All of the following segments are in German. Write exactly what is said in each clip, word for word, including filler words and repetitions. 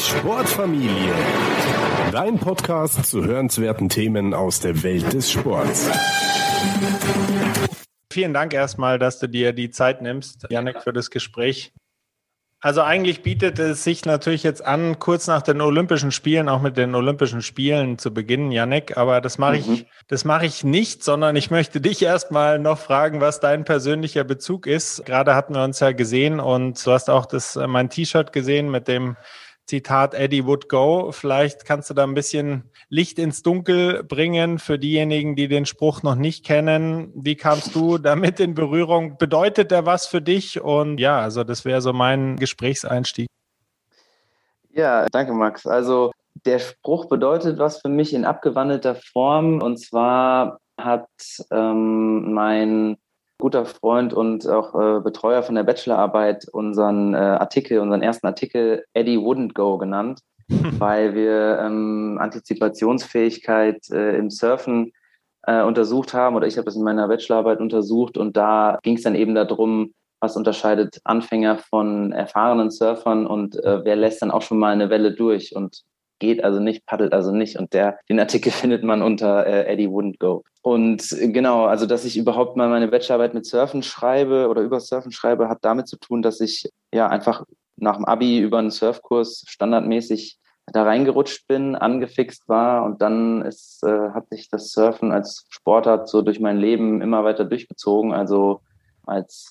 Sportfamilie. Dein Podcast zu hörenswerten Themen aus der Welt des Sports. Vielen Dank erstmal, dass du dir die Zeit nimmst, Yannick, für das Gespräch. Also eigentlich bietet es sich natürlich jetzt an, kurz nach den Olympischen Spielen, auch mit den Olympischen Spielen zu beginnen, Yannick, aber das mache ich, mhm. das mache ich nicht, sondern ich möchte dich erstmal noch fragen, was dein persönlicher Bezug ist. Gerade hatten wir uns ja gesehen und du hast auch das, mein T-Shirt gesehen mit dem Zitat Eddie Would Go. Vielleicht kannst du da ein bisschen Licht ins Dunkel bringen für diejenigen, die den Spruch noch nicht kennen. Wie kamst du damit in Berührung? Bedeutet der was für dich? Und ja, also das wäre so mein Gesprächseinstieg. Ja, danke Max. Also der Spruch bedeutet was für mich in abgewandelter Form. Und zwar hat ähm, mein guter Freund und auch äh, Betreuer von der Bachelorarbeit unseren äh, Artikel, unseren ersten Artikel Eddie Wouldn't Go genannt, weil wir ähm, Antizipationsfähigkeit äh, im Surfen äh, untersucht haben, oder ich habe das in meiner Bachelorarbeit untersucht, und da ging es dann eben darum, was unterscheidet Anfänger von erfahrenen Surfern und äh, wer lässt dann auch schon mal eine Welle durch und geht also nicht, paddelt also nicht. Und der, den Artikel findet man unter äh, Eddie Wouldn't Go. Und äh, genau, also dass ich überhaupt mal meine Bachelorarbeit mit Surfen schreibe oder über Surfen schreibe, hat damit zu tun, dass ich ja einfach nach dem Abi über einen Surfkurs standardmäßig da reingerutscht bin, angefixt war, und dann ist, äh, hat sich das Surfen als Sportart so durch mein Leben immer weiter durchgezogen. Also als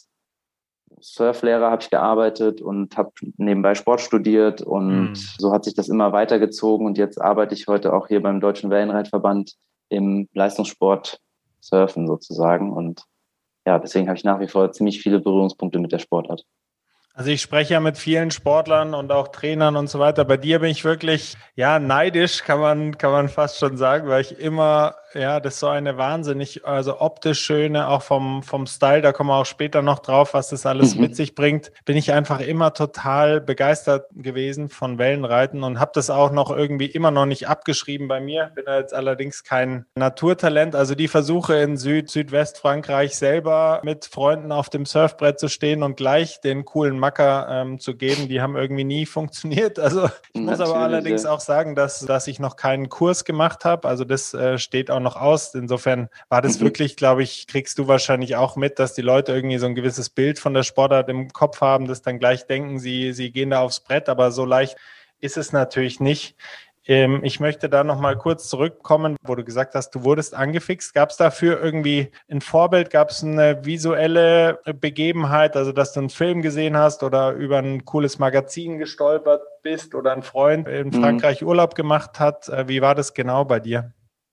Surflehrer habe ich gearbeitet und habe nebenbei Sport studiert, und mm. so hat sich das immer weitergezogen, und jetzt arbeite ich heute auch hier beim Deutschen Wellenreitverband im Leistungssport Surfen sozusagen, und ja, deswegen habe ich nach wie vor ziemlich viele Berührungspunkte mit der Sportart. Also ich spreche ja mit vielen Sportlern und auch Trainern und so weiter. Bei dir bin ich wirklich, ja, neidisch, kann man, kann man fast schon sagen, weil ich immer, ja, das ist so eine wahnsinnig, also optisch schöne, auch vom, vom Style, da kommen wir auch später noch drauf, was das alles mhm. mit sich bringt, bin ich einfach immer total begeistert gewesen von Wellenreiten und habe das auch noch irgendwie immer noch nicht abgeschrieben bei mir. Bin da jetzt allerdings kein Naturtalent. Also die Versuche in Süd-, Südwestfrankreich selber mit Freunden auf dem Surfbrett zu stehen und gleich den coolen Macker ähm, zu geben, die haben irgendwie nie funktioniert. Also ich muss Natürlich, aber allerdings ja. auch sagen, dass, dass ich noch keinen Kurs gemacht habe. Also das äh, steht auch noch aus. Insofern war das mhm. wirklich, glaube ich, kriegst du wahrscheinlich auch mit, dass die Leute irgendwie so ein gewisses Bild von der Sportart im Kopf haben, das dann gleich denken, sie, sie gehen da aufs Brett, aber so leicht ist es natürlich nicht. Ähm, ich möchte da noch mal kurz zurückkommen, wo du gesagt hast, du wurdest angefixt. Gab es dafür irgendwie ein Vorbild? Gab es eine visuelle Begebenheit, also dass du einen Film gesehen hast oder über ein cooles Magazin gestolpert bist oder ein Freund in Frankreich mhm. Urlaub gemacht hat? Wie war das genau bei dir?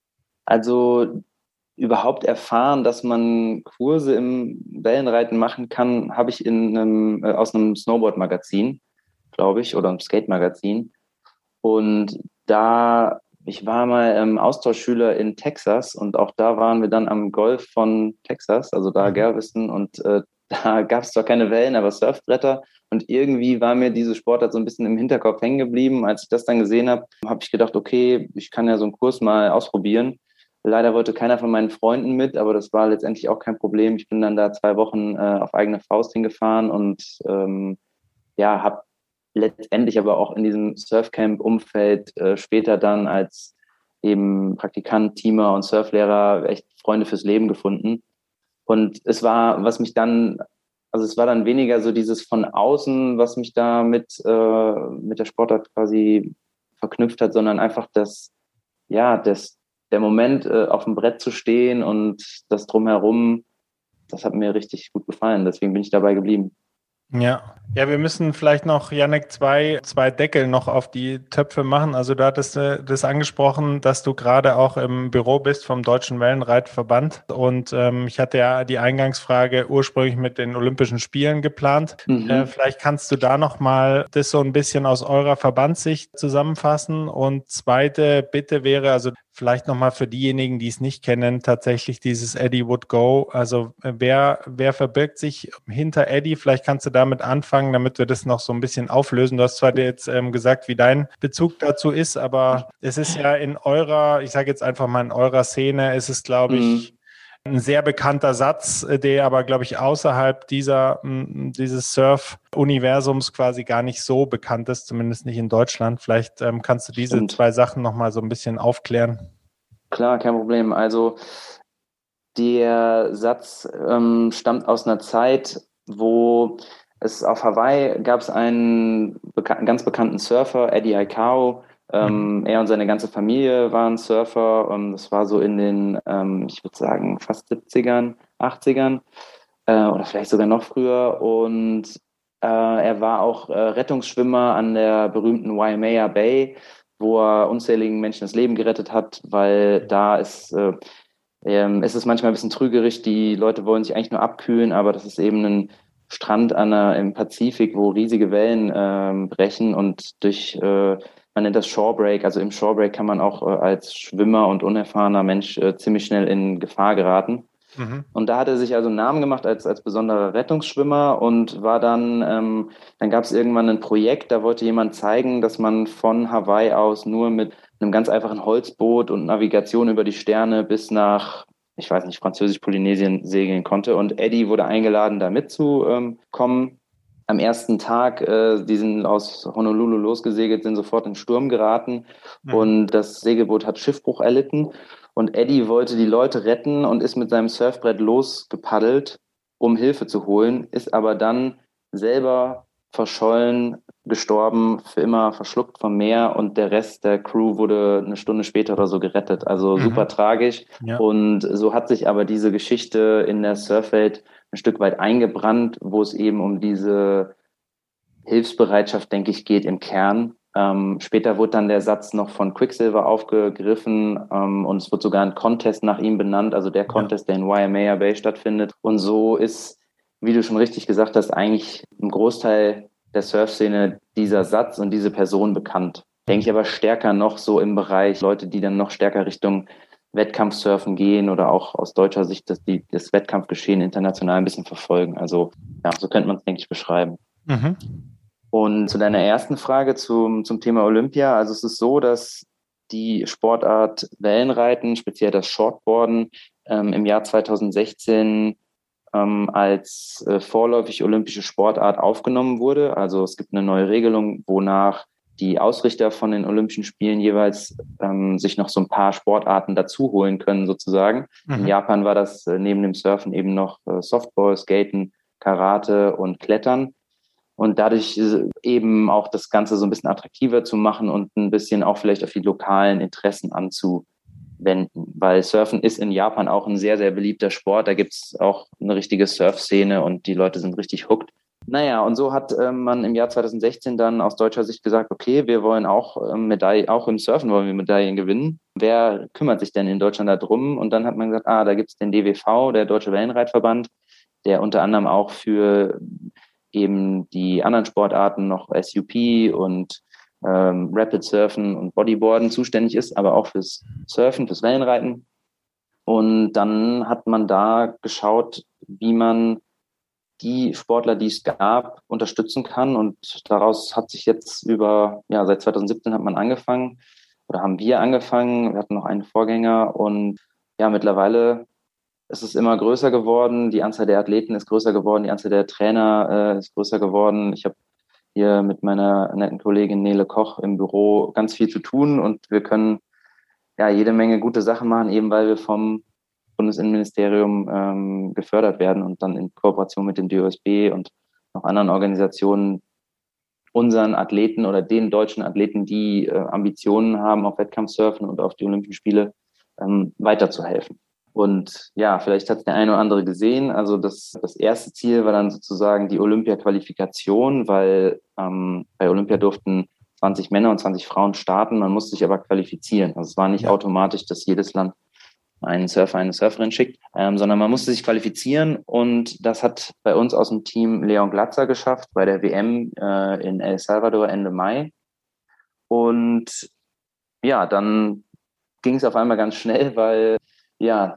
Also überhaupt erfahren, dass man Kurse im Wellenreiten machen kann, habe ich in einem, äh, aus einem Snowboard-Magazin, glaube ich, oder einem Skate-Magazin. Und da, ich war mal ähm, Austauschschüler in Texas, und auch da waren wir dann am Golf von Texas, also da Galveston, und äh, da gab es zwar keine Wellen, aber Surfbretter, und irgendwie war mir diese Sportart so ein bisschen im Hinterkopf hängen geblieben. Als ich das dann gesehen habe, habe ich gedacht, okay, ich kann ja so einen Kurs mal ausprobieren. Leider wollte keiner von meinen Freunden mit, aber das war letztendlich auch kein Problem. Ich bin dann da zwei Wochen äh, auf eigene Faust hingefahren und ähm, ja, habe letztendlich aber auch in diesem Surfcamp-Umfeld äh, später dann als eben Praktikant, Teamer und Surflehrer echt Freunde fürs Leben gefunden. Und es war, was mich dann, also es war dann weniger so dieses von außen, was mich da mit, äh, mit der Sportart quasi verknüpft hat, sondern einfach das, ja, das, der Moment, äh, auf dem Brett zu stehen und das Drumherum, das hat mir richtig gut gefallen. Deswegen bin ich dabei geblieben. Ja, ja, wir müssen vielleicht noch, Yannick, zwei, zwei Deckel noch auf die Töpfe machen. Also du hattest äh, das angesprochen, dass du gerade auch im Büro bist vom Deutschen Wellenreitverband. Und ähm, ich hatte ja die Eingangsfrage ursprünglich mit den Olympischen Spielen geplant. Mhm. Äh, vielleicht kannst du da noch mal das so ein bisschen aus eurer Verbandssicht zusammenfassen. Und zweite Bitte wäre, also vielleicht nochmal für diejenigen, die es nicht kennen, tatsächlich dieses Eddie Would Go. Also wer, wer verbirgt sich hinter Eddie? Vielleicht kannst du damit anfangen, damit wir das noch so ein bisschen auflösen. Du hast zwar jetzt ähm, gesagt, wie dein Bezug dazu ist, aber es ist ja in eurer, ich sage jetzt einfach mal in eurer Szene, ist es, glaube ich, ein sehr bekannter Satz, der aber, glaube ich, außerhalb dieser, dieses Surf-Universums quasi gar nicht so bekannt ist, zumindest nicht in Deutschland. Vielleicht ähm, kannst du diese Stimmt. zwei Sachen nochmal so ein bisschen aufklären. Klar, kein Problem. Also der Satz ähm, stammt aus einer Zeit, wo es auf Hawaii gab es einen bekan- ganz bekannten Surfer, Eddie Aikau. Ähm, Mhm. Er und seine ganze Familie waren Surfer. Und das war so in den, ähm, ich würde sagen, fast siebzigern, achtzigern äh, oder vielleicht sogar noch früher. Und äh, er war auch äh, Rettungsschwimmer an der berühmten Waimea Bay, wo er unzähligen Menschen das Leben gerettet hat, weil da ist äh, ähm, es ist manchmal ein bisschen trügerisch. Die Leute wollen sich eigentlich nur abkühlen, aber das ist eben ein Strand an der, im Pazifik, wo riesige Wellen ähm, brechen und durch, äh, man nennt das Shorebreak, also im Shorebreak kann man auch äh, als Schwimmer und unerfahrener Mensch äh, ziemlich schnell in Gefahr geraten. Mhm. Und da hat er sich also einen Namen gemacht als, als besonderer Rettungsschwimmer und war dann, ähm, dann gab es irgendwann ein Projekt, da wollte jemand zeigen, dass man von Hawaii aus nur mit einem ganz einfachen Holzboot und Navigation über die Sterne bis nach, ich weiß nicht, Französisch-Polynesien segeln konnte. Und Eddie wurde eingeladen, da mitzukommen. Am ersten Tag, äh, die sind aus Honolulu losgesegelt, sind sofort in Sturm geraten Mhm. und das Segelboot hat Schiffbruch erlitten. Und Eddie wollte die Leute retten und ist mit seinem Surfbrett losgepaddelt, um Hilfe zu holen, ist aber dann selber verschollen, gestorben, für immer verschluckt vom Meer und der Rest der Crew wurde eine Stunde später oder so gerettet. Also Mhm. super tragisch. Ja. Und so hat sich aber diese Geschichte in der Surfwelt ein Stück weit eingebrannt, wo es eben um diese Hilfsbereitschaft, denke ich, geht im Kern. Ähm, später wurde dann der Satz noch von Quicksilver aufgegriffen ähm, und es wird sogar ein Contest nach ihm benannt, also der Contest, der in Waimea Bay stattfindet. Und so ist, wie du schon richtig gesagt hast, eigentlich im Großteil der Surfszene dieser Satz und diese Person bekannt. Denke ich aber stärker noch so im Bereich Leute, die dann noch stärker Richtung Wettkampfsurfen gehen oder auch aus deutscher Sicht dass die, das Wettkampfgeschehen international ein bisschen verfolgen. Also ja, so könnte man es, denke ich, beschreiben. Mhm. Und zu deiner ersten Frage zum, zum Thema Olympia. Also es ist so, dass die Sportart Wellenreiten, speziell das Shortboarden, ähm, im Jahr zweitausendsechzehn ähm, als äh, vorläufig olympische Sportart aufgenommen wurde. Also es gibt eine neue Regelung, wonach die Ausrichter von den Olympischen Spielen jeweils ähm, sich noch so ein paar Sportarten dazu holen können, sozusagen. Mhm. In Japan war das äh, neben dem Surfen eben noch äh, Softball, Skaten, Karate und Klettern. Und dadurch eben auch das Ganze so ein bisschen attraktiver zu machen und ein bisschen auch vielleicht auf die lokalen Interessen anzuwenden. Weil Surfen ist in Japan auch ein sehr, sehr beliebter Sport. Da gibt's auch eine richtige Surf-Szene und die Leute sind richtig hooked. Naja, und so hat äh, man im Jahr zweitausendsechzehn dann aus deutscher Sicht gesagt, okay, wir wollen auch äh, Medaillen, auch im Surfen wollen wir Medaillen gewinnen. Wer kümmert sich denn in Deutschland da drum? Und dann hat man gesagt, ah, da gibt's den D W V, der Deutsche Wellenreitverband, der unter anderem auch für eben die anderen Sportarten noch S U P und ähm, Rapid Surfen und Bodyboarden zuständig ist, aber auch fürs Surfen, fürs Wellenreiten. Und dann hat man da geschaut, wie man die Sportler, die es gab, unterstützen kann. Und daraus hat sich jetzt über, ja, seit zweitausendsiebzehn hat man angefangen oder haben wir angefangen. Wir hatten noch einen Vorgänger und ja, mittlerweile es ist immer größer geworden, die Anzahl der Athleten ist größer geworden, die Anzahl der Trainer äh, ist größer geworden. Ich habe hier mit meiner netten Kollegin Nele Koch im Büro ganz viel zu tun und wir können ja jede Menge gute Sachen machen, eben weil wir vom Bundesinnenministerium ähm, gefördert werden und dann in Kooperation mit dem D O S B und noch anderen Organisationen unseren Athleten oder den deutschen Athleten, die äh, Ambitionen haben auf Wettkampfsurfen und auf die Olympischen Spiele, ähm, weiterzuhelfen. Und ja, vielleicht hat es der eine oder andere gesehen. Also das, das erste Ziel war dann sozusagen die Olympia-Qualifikation, weil ähm, bei Olympia durften zwanzig Männer und zwanzig Frauen starten. Man musste sich aber qualifizieren. Also es war nicht ja. automatisch, dass jedes Land einen Surfer, eine Surferin schickt, ähm, sondern man musste sich qualifizieren. Und das hat bei uns aus dem Team Leon Glatzer geschafft bei der W M äh, in El Salvador Ende Mai. Und ja, dann ging es auf einmal ganz schnell, weil ja,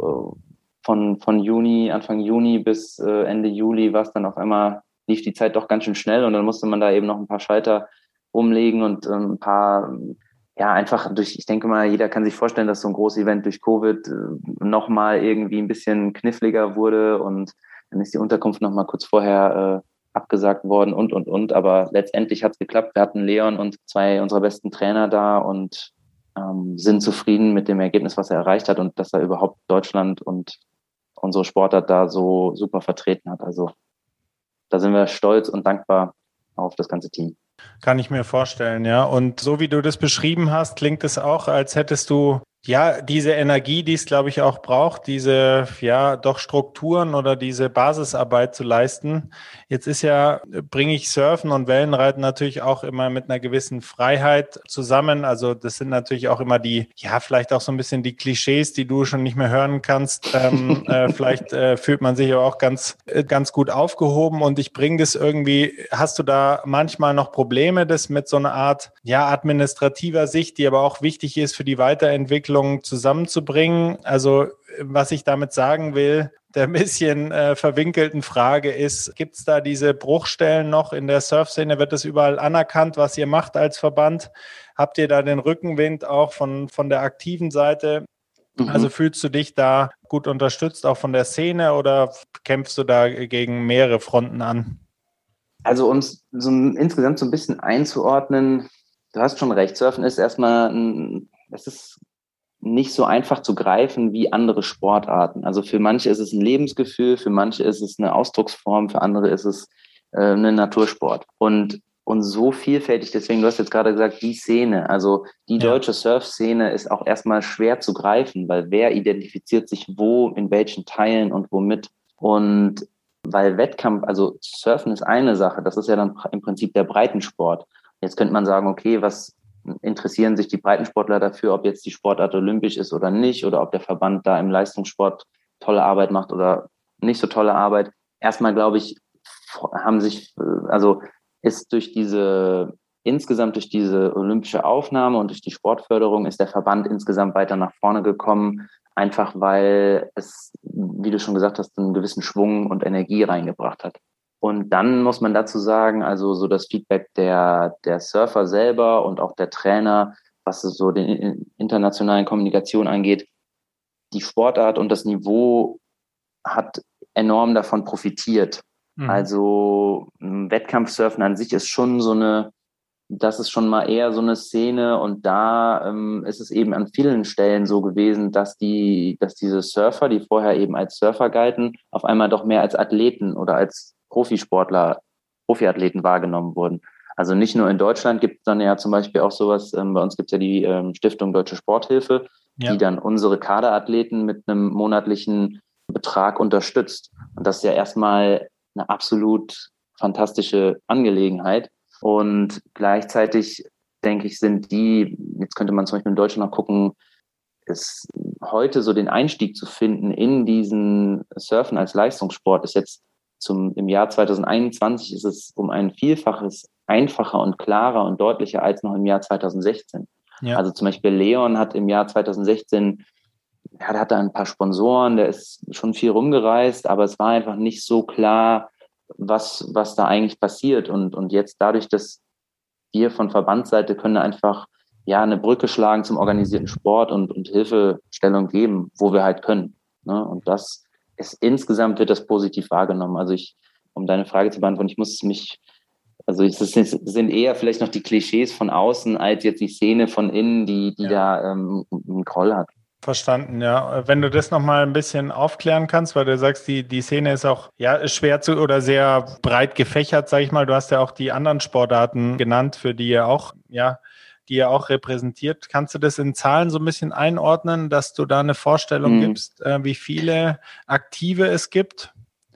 von, von Juni, Anfang Juni bis äh, Ende Juli war es dann auf einmal, lief die Zeit doch ganz schön schnell und dann musste man da eben noch ein paar Schalter umlegen und ähm, ein paar ja, einfach durch, ich denke mal, jeder kann sich vorstellen, dass so ein großes Event durch Covid äh, nochmal irgendwie ein bisschen kniffliger wurde und dann ist die Unterkunft nochmal kurz vorher äh, abgesagt worden und, und, und. Aber letztendlich hat es geklappt. Wir hatten Leon und zwei unserer besten Trainer da und ähm, sind zufrieden mit dem Ergebnis, was er erreicht hat und dass er überhaupt Deutschland und unsere Sportart da so super vertreten hat. Also da sind wir stolz und dankbar auf das ganze Team. Kann ich mir vorstellen, ja. Und so wie du das beschrieben hast, klingt es auch, als hättest du ja diese Energie, die es, glaube ich, auch braucht, diese ja doch Strukturen oder diese Basisarbeit zu leisten. Jetzt ist ja, bringe ich Surfen und Wellenreiten natürlich auch immer mit einer gewissen Freiheit zusammen. Also das sind natürlich auch immer die, ja, vielleicht auch so ein bisschen die Klischees, die du schon nicht mehr hören kannst. Ähm, äh, vielleicht äh, fühlt man sich aber auch ganz, äh, ganz gut aufgehoben. Und ich bringe das irgendwie, hast du da manchmal noch Probleme, das mit so einer Art, ja, administrativer Sicht, die aber auch wichtig ist für die Weiterentwicklung zusammenzubringen? Also was ich damit sagen will, der ein bisschen äh, verwinkelten Frage ist, gibt es da diese Bruchstellen noch in der Surfszene? Wird das überall anerkannt, was ihr macht als Verband? Habt ihr da den Rückenwind auch von, von der aktiven Seite? Mhm. Also fühlst du dich da gut unterstützt, auch von der Szene, oder kämpfst du da gegen mehrere Fronten an? Also um es so insgesamt so ein bisschen einzuordnen, du hast schon recht, Surfen ist erstmal ein, es ist nicht so einfach zu greifen wie andere Sportarten. Also für manche ist es ein Lebensgefühl, für manche ist es eine Ausdrucksform, für andere ist es äh, ein Natursport. Und, und so vielfältig, deswegen, du hast jetzt gerade gesagt, die Szene, also die Ja. deutsche Surf-Szene ist auch erstmal schwer zu greifen, weil wer identifiziert sich wo, in welchen Teilen und womit. Und weil Wettkampf, also Surfen ist eine Sache, das ist ja dann im Prinzip der Breitensport. Jetzt könnte man sagen, okay, was interessieren sich die Breitensportler dafür, ob jetzt die Sportart olympisch ist oder nicht, oder ob der Verband da im Leistungssport tolle Arbeit macht oder nicht so tolle Arbeit. Erstmal, glaube ich, haben sich, also ist durch diese, insgesamt durch diese olympische Aufnahme und durch die Sportförderung ist der Verband insgesamt weiter nach vorne gekommen, einfach weil es, wie du schon gesagt hast, einen gewissen Schwung und Energie reingebracht hat. Und dann muss man dazu sagen, also so das Feedback der, der Surfer selber und auch der Trainer, was so den internationalen Kommunikation angeht, die Sportart und das Niveau hat enorm davon profitiert. Mhm. Also Wettkampfsurfen an sich ist schon so eine, das ist schon mal eher so eine Szene und da ähm, ist es eben an vielen Stellen so gewesen, dass die, dass diese Surfer, die vorher eben als Surfer galten, auf einmal doch mehr als Athleten oder als Profisportler, Profiathleten wahrgenommen wurden. Also nicht nur in Deutschland gibt es dann ja zum Beispiel auch sowas, ähm, bei uns gibt es ja die ähm, Stiftung Deutsche Sporthilfe, ja, die dann unsere Kaderathleten mit einem monatlichen Betrag unterstützt. Und das ist ja erstmal eine absolut fantastische Angelegenheit. Und gleichzeitig, denke ich, sind die, jetzt könnte man zum Beispiel in Deutschland noch gucken, ist heute so den Einstieg zu finden in diesen Surfen als Leistungssport ist jetzt zum, im Jahr zwanzig einundzwanzig ist es um ein Vielfaches einfacher und klarer und deutlicher als noch im Jahr zwanzig sechzehn. Ja. Also zum Beispiel Leon hat im Jahr zwanzig sechzehn, ja, der hatte ein paar Sponsoren, der ist schon viel rumgereist, aber es war einfach nicht so klar, was, was da eigentlich passiert. Und, und jetzt dadurch, dass wir von Verbandsseite können einfach, ja, eine Brücke schlagen zum organisierten Sport und, und Hilfestellung geben, wo wir halt können. Ne? Und das ist, insgesamt wird das positiv wahrgenommen. Also ich, um deine Frage zu beantworten, ich muss mich, also es sind eher vielleicht noch die Klischees von außen als jetzt die Szene von innen, die, die ja. da ähm, einen Groll hat. Verstanden, ja. Wenn du das nochmal ein bisschen aufklären kannst, weil du sagst, die, die Szene ist auch ja schwer zu oder sehr breit gefächert, sag ich mal. Du hast ja auch die anderen Sportarten genannt, für die ihr auch, ja, die ihr auch repräsentiert. Kannst du das in Zahlen so ein bisschen einordnen, dass du da eine Vorstellung hm. gibst, äh, wie viele Aktive es gibt?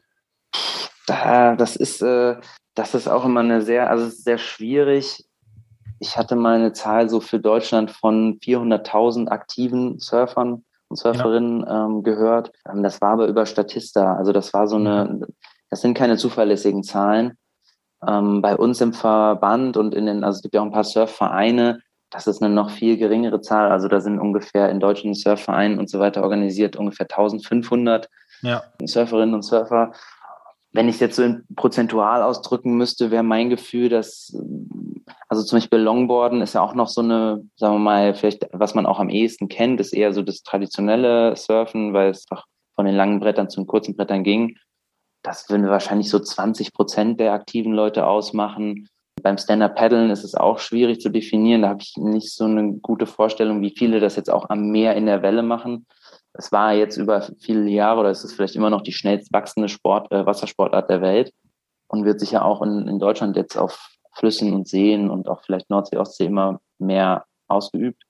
Das ist, äh, das ist auch immer eine sehr, also es ist sehr schwierig. Ich hatte mal eine Zahl so für Deutschland von vierhunderttausend aktiven Surfern und Surferinnen ja. ähm, gehört. Das war aber über Statista. Also das war so eine, das sind keine zuverlässigen Zahlen. Ähm, bei uns im Verband und in den, also es gibt ja auch ein paar Surfvereine, das ist eine noch viel geringere Zahl. Also da sind ungefähr in deutschen Surfvereinen und so weiter organisiert ungefähr eintausendfünfhundert ja. Surferinnen und Surfer. Wenn ich es jetzt so in prozentual ausdrücken müsste, wäre mein Gefühl, dass Also zum Beispiel Longboarden ist ja auch noch so eine, sagen wir mal, vielleicht, was man auch am ehesten kennt, ist eher so das traditionelle Surfen, weil es doch von den langen Brettern zu den kurzen Brettern ging. Das würden wir wahrscheinlich so zwanzig Prozent der aktiven Leute ausmachen. Beim Stand-Up-Paddeln ist es auch schwierig zu definieren. Da habe ich nicht so eine gute Vorstellung, wie viele das jetzt auch am Meer in der Welle machen. Es war jetzt über viele Jahre, oder es ist vielleicht immer noch die schnellst wachsende Sport, äh, Wassersportart der Welt und wird sicher auch in, in Deutschland jetzt auf Flüssen und Seen und auch vielleicht Nordsee, Ostsee immer mehr ausgeübt.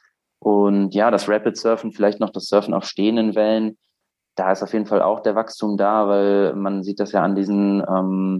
Und ja, das Rapid Surfen, vielleicht noch das Surfen auf stehenden Wellen, da ist auf jeden Fall auch der Wachstum da, weil man sieht das ja an diesen, ähm,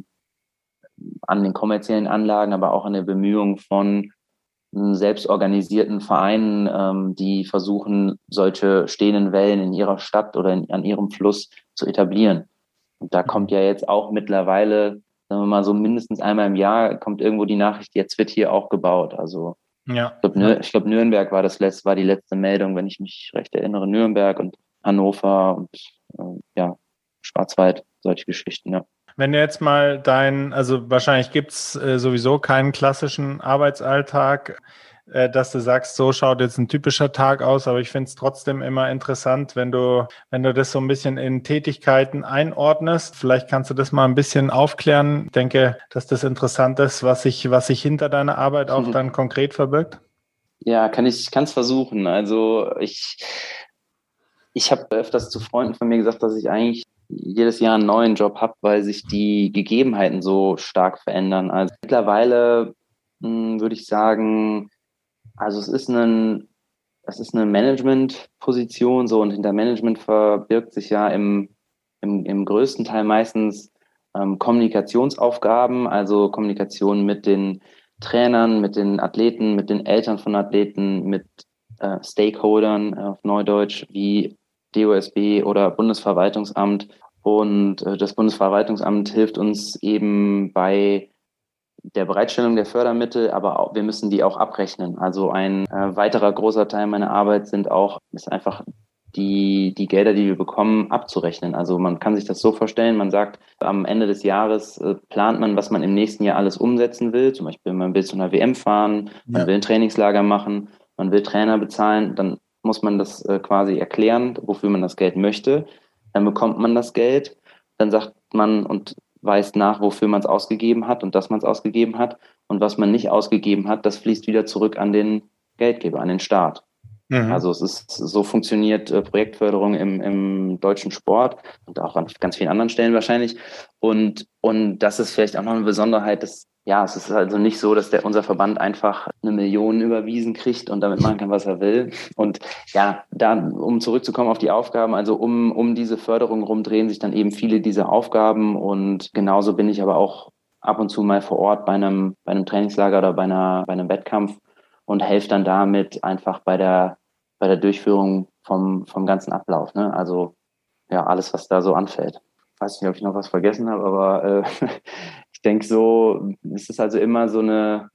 an den kommerziellen Anlagen, aber auch an der Bemühung von selbstorganisierten Vereinen, ähm, die versuchen, solche stehenden Wellen in ihrer Stadt oder in, an ihrem Fluss zu etablieren. Und da kommt ja jetzt auch mittlerweile, sagen wir mal so mindestens einmal im Jahr, kommt irgendwo die Nachricht, jetzt wird hier auch gebaut. Also ja. ich glaube, Nür- ich glaub, Nürnberg war das letzte, war die letzte Meldung, wenn ich mich recht erinnere. Nürnberg und Hannover und äh, ja, Schwarzwald, solche Geschichten, ja. Wenn du jetzt mal dein, also wahrscheinlich gibt's äh, sowieso keinen klassischen Arbeitsalltag, äh, dass du sagst, so schaut jetzt ein typischer Tag aus, aber ich finde es trotzdem immer interessant, wenn du, wenn du das so ein bisschen in Tätigkeiten einordnest. Vielleicht kannst du das mal ein bisschen aufklären. Ich denke, dass das interessant ist, was sich, was sich hinter deiner Arbeit auch dann konkret verbirgt. Ja, kann ich, kann es versuchen. Also ich, ich habe öfters zu Freunden von mir gesagt, dass ich eigentlich jedes Jahr einen neuen Job habe, weil sich die Gegebenheiten so stark verändern. Also mittlerweile mh, würde ich sagen, also es ist ein, es ist eine Management-Position so, und hinter Management verbirgt sich ja im, im, im größten Teil meistens ähm, Kommunikationsaufgaben, also Kommunikation mit den Trainern, mit den Athleten, mit den Eltern von Athleten, mit äh, Stakeholdern äh, auf Neudeutsch wie D O S B oder Bundesverwaltungsamt. Und äh, das Bundesverwaltungsamt hilft uns eben bei der Bereitstellung der Fördermittel, aber auch, wir müssen die auch abrechnen. Also ein äh, weiterer großer Teil meiner Arbeit sind auch, ist einfach die, die Gelder, die wir bekommen, abzurechnen. Also man kann sich das so vorstellen, man sagt, am Ende des Jahres äh, plant man, was man im nächsten Jahr alles umsetzen will. Zum Beispiel, man will zu einer W M fahren, man ja. will ein Trainingslager machen, man will Trainer bezahlen, dann muss man das äh, quasi erklären, wofür man das Geld möchte. Dann bekommt man das Geld, dann sagt man und weist nach, wofür man es ausgegeben hat und dass man es ausgegeben hat. Und was man nicht ausgegeben hat, das fließt wieder zurück an den Geldgeber, an den Staat. Mhm. Also es ist, so funktioniert äh, Projektförderung im, im deutschen Sport und auch an ganz vielen anderen Stellen wahrscheinlich. Und, und das ist vielleicht auch noch eine Besonderheit, dass ja, es ist also nicht so, dass der unser Verband einfach eine Million überwiesen kriegt und damit machen kann, was er will. Und ja, da, um zurückzukommen auf die Aufgaben, also um, um diese Förderung rum drehen sich dann eben viele dieser Aufgaben. Und genauso bin ich aber auch ab und zu mal vor Ort bei einem, bei einem Trainingslager oder bei einer, bei einem Wettkampf und helfe dann damit einfach bei der, bei der Durchführung vom, vom ganzen Ablauf, ne? Also, ja, alles, was da so anfällt. Ich weiß nicht, ob ich noch was vergessen habe, aber äh, ich denke so, es ist also immer so eine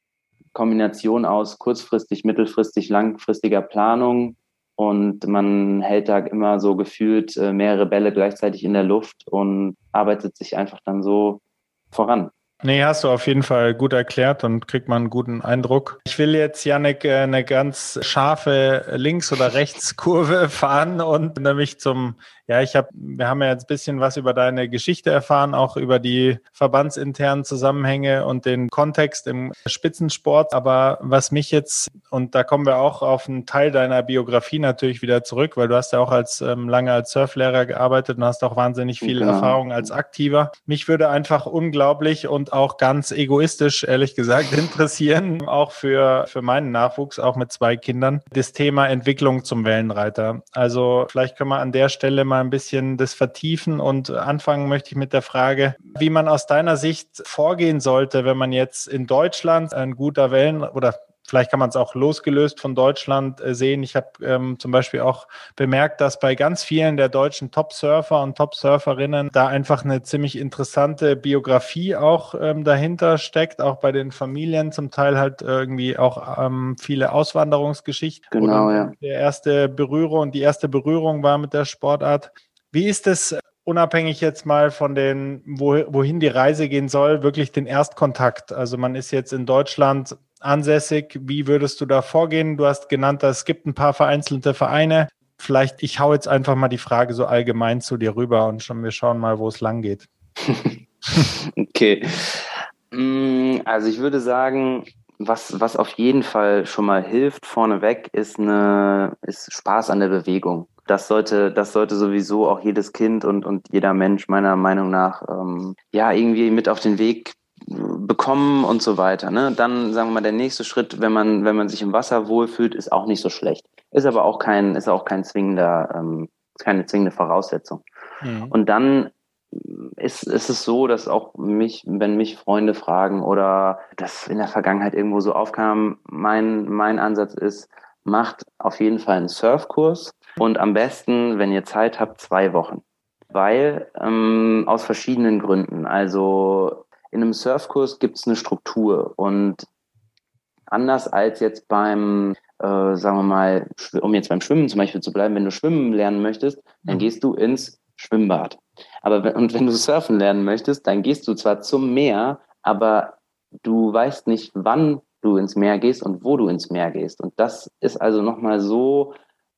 Kombination aus kurzfristig, mittelfristig, langfristiger Planung und man hält da immer so gefühlt äh, mehrere Bälle gleichzeitig in der Luft und arbeitet sich einfach dann so voran. Nee, hast du auf jeden Fall gut erklärt und kriegt man einen guten Eindruck. Ich will jetzt, Yannick, eine ganz scharfe Links- oder Rechtskurve fahren und nämlich zum, ja, ich habe, wir haben ja jetzt ein bisschen was über deine Geschichte erfahren, auch über die verbandsinternen Zusammenhänge und den Kontext im Spitzensport. Aber was mich jetzt, und da kommen wir auch auf einen Teil deiner Biografie natürlich wieder zurück, weil du hast ja auch als ähm, lange als Surflehrer gearbeitet und hast auch wahnsinnig viel genau. Erfahrung als Aktiver. Mich würde einfach unglaublich und auch ganz egoistisch, ehrlich gesagt, interessieren, auch für, für meinen Nachwuchs, auch mit zwei Kindern, das Thema Entwicklung zum Wellenreiter. Also vielleicht können wir an der Stelle mal ein bisschen das vertiefen und anfangen möchte ich mit der Frage, wie man aus deiner Sicht vorgehen sollte, wenn man jetzt in Deutschland ein guter Wellen- oder vielleicht kann man es auch losgelöst von Deutschland äh, sehen. Ich habe ähm, zum Beispiel auch bemerkt, dass bei ganz vielen der deutschen Top-Surfer und Top-Surferinnen da einfach eine ziemlich interessante Biografie auch ähm, dahinter steckt, auch bei den Familien zum Teil halt irgendwie auch ähm, viele Auswanderungsgeschichten. Genau, Oder ja. der erste Berührung, die erste Berührung war mit der Sportart. Wie ist es unabhängig jetzt mal von den, wo, wohin die Reise gehen soll, wirklich den Erstkontakt. Also man ist jetzt in Deutschland ansässig. Wie würdest du da vorgehen? Du hast genannt, es gibt ein paar vereinzelte Vereine. Vielleicht, ich hau jetzt einfach mal die Frage so allgemein zu dir rüber und schon, wir schauen mal, wo es lang geht. Okay. Also ich würde sagen, was, was auf jeden Fall schon mal hilft vorneweg, ist, eine, ist Spaß an der Bewegung. Das sollte, das sollte sowieso auch jedes Kind und, und jeder Mensch meiner Meinung nach ähm, ja irgendwie mit auf den Weg bekommen und so weiter. Ne? Dann sagen wir mal, der nächste Schritt, wenn man, wenn man sich im Wasser wohlfühlt, ist auch nicht so schlecht. Ist aber auch kein, ist auch kein zwingender, ähm, keine zwingende Voraussetzung. Mhm. Und dann ist, ist es so, dass auch mich, wenn mich Freunde fragen oder das in der Vergangenheit irgendwo so aufkam, mein, mein Ansatz ist, macht auf jeden Fall einen Surfkurs und am besten, wenn ihr Zeit habt, zwei Wochen. Weil, ähm, aus verschiedenen Gründen. Also in einem Surfkurs gibt es eine Struktur und anders als jetzt beim, äh, sagen wir mal, um jetzt beim Schwimmen zum Beispiel zu bleiben, wenn du schwimmen lernen möchtest, dann mhm. gehst du ins Schwimmbad. Aber wenn, und wenn du surfen lernen möchtest, dann gehst du zwar zum Meer, aber du weißt nicht, wann du ins Meer gehst und wo du ins Meer gehst. Und das ist also nochmal so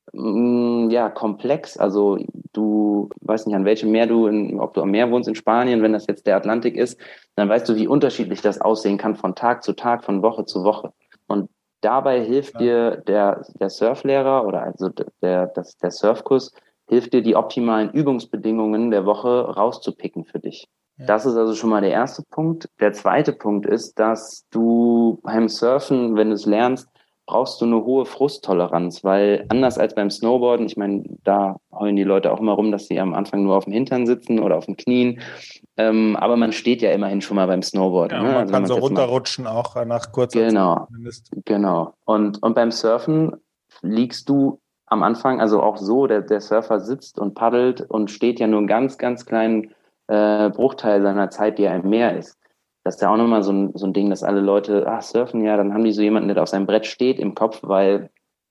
mh, ja, komplex. Also du weißt nicht, an welchem Meer du, in, ob du am Meer wohnst in Spanien, wenn das jetzt der Atlantik ist, dann weißt du, wie unterschiedlich das aussehen kann von Tag zu Tag, von Woche zu Woche. Und dabei hilft ja. dir der, der Surflehrer oder also der, das, der Surfkurs, hilft dir, die optimalen Übungsbedingungen der Woche rauszupicken für dich. Ja. Das ist also schon mal der erste Punkt. Der zweite Punkt ist, dass du beim Surfen, wenn du es lernst, brauchst du eine hohe Frusttoleranz, weil anders als beim Snowboarden, ich meine, da heulen die Leute auch immer rum, dass sie am Anfang nur auf dem Hintern sitzen oder auf den Knien, ähm, aber man steht ja immerhin schon mal beim Snowboarden. Ja, ne? man also kann so runterrutschen mal, auch nach kurzer genau, Zeit zumindest. Genau, und, und beim Surfen liegst du am Anfang, also auch so, der, der Surfer sitzt und paddelt und steht ja nur einen ganz, ganz kleinen äh, Bruchteil seiner Zeit, die er im Meer ist. Das ist ja auch nochmal so ein, so ein Ding, dass alle Leute, ach, surfen, ja, dann haben die so jemanden, der auf seinem Brett steht im Kopf, weil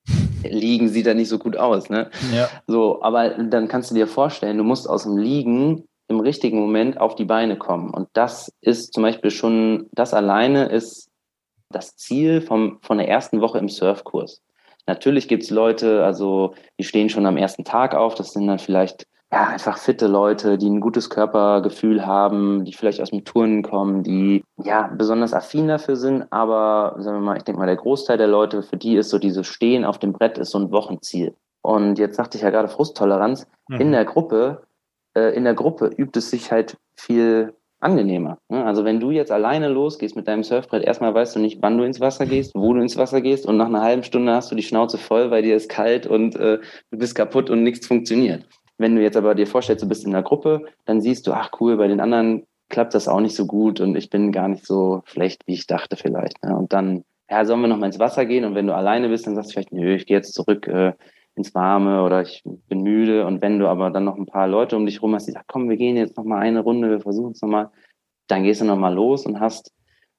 Liegen sieht da nicht so gut aus, ne? Ja. So, aber dann kannst du dir vorstellen, du musst aus dem Liegen im richtigen Moment auf die Beine kommen. Und das ist zum Beispiel schon, das alleine ist das Ziel vom, von der ersten Woche im Surfkurs. Natürlich gibt's Leute, also die stehen schon am ersten Tag auf, das sind dann vielleicht ja einfach fitte Leute, die ein gutes Körpergefühl haben, die vielleicht aus dem Turnen kommen, die ja besonders affin dafür sind, aber sagen wir mal, ich denke mal, der Großteil der Leute, für die ist so dieses Stehen auf dem Brett ist so ein Wochenziel. Und jetzt sagte ich ja gerade Frusttoleranz, mhm. in der Gruppe, äh, in der Gruppe übt es sich halt viel angenehmer. Also wenn du jetzt alleine losgehst mit deinem Surfbrett, erstmal weißt du nicht, wann du ins Wasser gehst, wo du ins Wasser gehst und nach einer halben Stunde hast du die Schnauze voll, weil dir ist kalt und äh, du bist kaputt und nichts funktioniert. Wenn du jetzt aber dir vorstellst, du bist in einer Gruppe, dann siehst du, ach cool, bei den anderen klappt das auch nicht so gut und ich bin gar nicht so schlecht, wie ich dachte vielleicht. Ne? Und dann, ja, sollen wir noch mal ins Wasser gehen und wenn du alleine bist, dann sagst du vielleicht, nö, ich gehe jetzt zurück äh, ins Warme oder ich bin müde. Und wenn du aber dann noch ein paar Leute um dich rum hast, die sagen, komm, wir gehen jetzt noch mal eine Runde, wir versuchen es noch mal, dann gehst du noch mal los und hast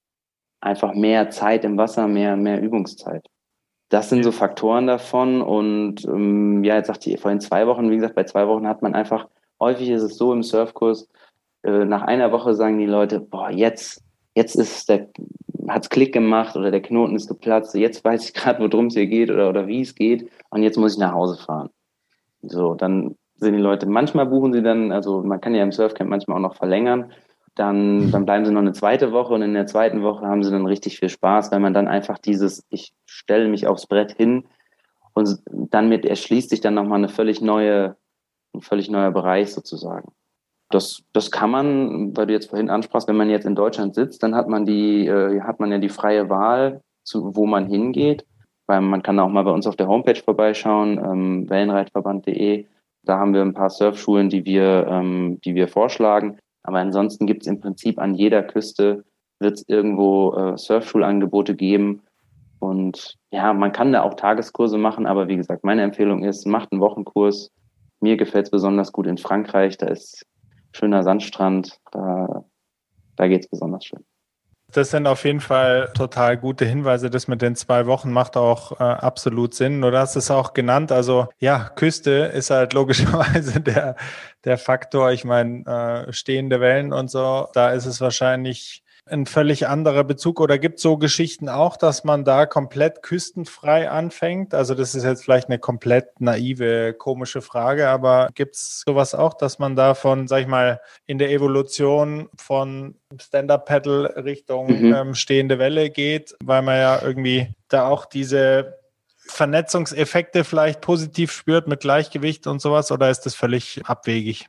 einfach mehr Zeit im Wasser, mehr mehr Übungszeit. Das sind so Faktoren davon. Und ähm, ja, jetzt sagte ich vorhin zwei Wochen, wie gesagt, bei zwei Wochen hat man einfach, häufig ist es so im Surfkurs, äh, nach einer Woche sagen die Leute, boah, jetzt, jetzt ist der, hat's Klick gemacht oder der Knoten ist geplatzt, jetzt weiß ich gerade, worum es hier geht oder, oder wie es geht und jetzt muss ich nach Hause fahren. So, dann sind die Leute, manchmal buchen sie dann, also man kann ja im Surfcamp manchmal auch noch verlängern, dann, dann bleiben sie noch eine zweite Woche und in der zweiten Woche haben sie dann richtig viel Spaß, weil man dann einfach dieses, ich stelle mich aufs Brett hin und dann mit erschließt sich dann nochmal eine völlig neue, ein völlig neuer Bereich sozusagen. Das, das kann man, weil du jetzt vorhin ansprachst, wenn man jetzt in Deutschland sitzt, dann hat man die, äh, hat man ja die freie Wahl, zu, wo man hingeht. Weil man kann auch mal bei uns auf der Homepage vorbeischauen, ähm, wellenreitverband punkt de. Da haben wir ein paar Surfschulen, die wir, ähm, die wir vorschlagen. Aber ansonsten gibt es im Prinzip an jeder Küste wird es irgendwo äh, Surfschulangebote geben. Und ja, man kann da auch Tageskurse machen, aber wie gesagt, meine Empfehlung ist, macht einen Wochenkurs. Mir gefällt es besonders gut in Frankreich, da ist schöner Sandstrand, da, da geht es besonders schön. Das sind auf jeden Fall total gute Hinweise. Das mit den zwei Wochen macht auch äh, absolut Sinn. Du hast es auch genannt. Also ja, Küste ist halt logischerweise der, der Faktor. Ich meine, äh, stehende Wellen und so, da ist es wahrscheinlich ein völlig anderer Bezug. Oder gibt es so Geschichten auch, dass man da komplett küstenfrei anfängt? Also das ist jetzt vielleicht eine komplett naive, komische Frage, aber gibt es sowas auch, dass man da von, sag ich mal, in der Evolution von Stand-Up-Paddle Richtung Mhm. ähm, stehende Welle geht, weil man ja irgendwie da auch diese Vernetzungseffekte vielleicht positiv spürt mit Gleichgewicht und sowas, oder ist das völlig abwegig?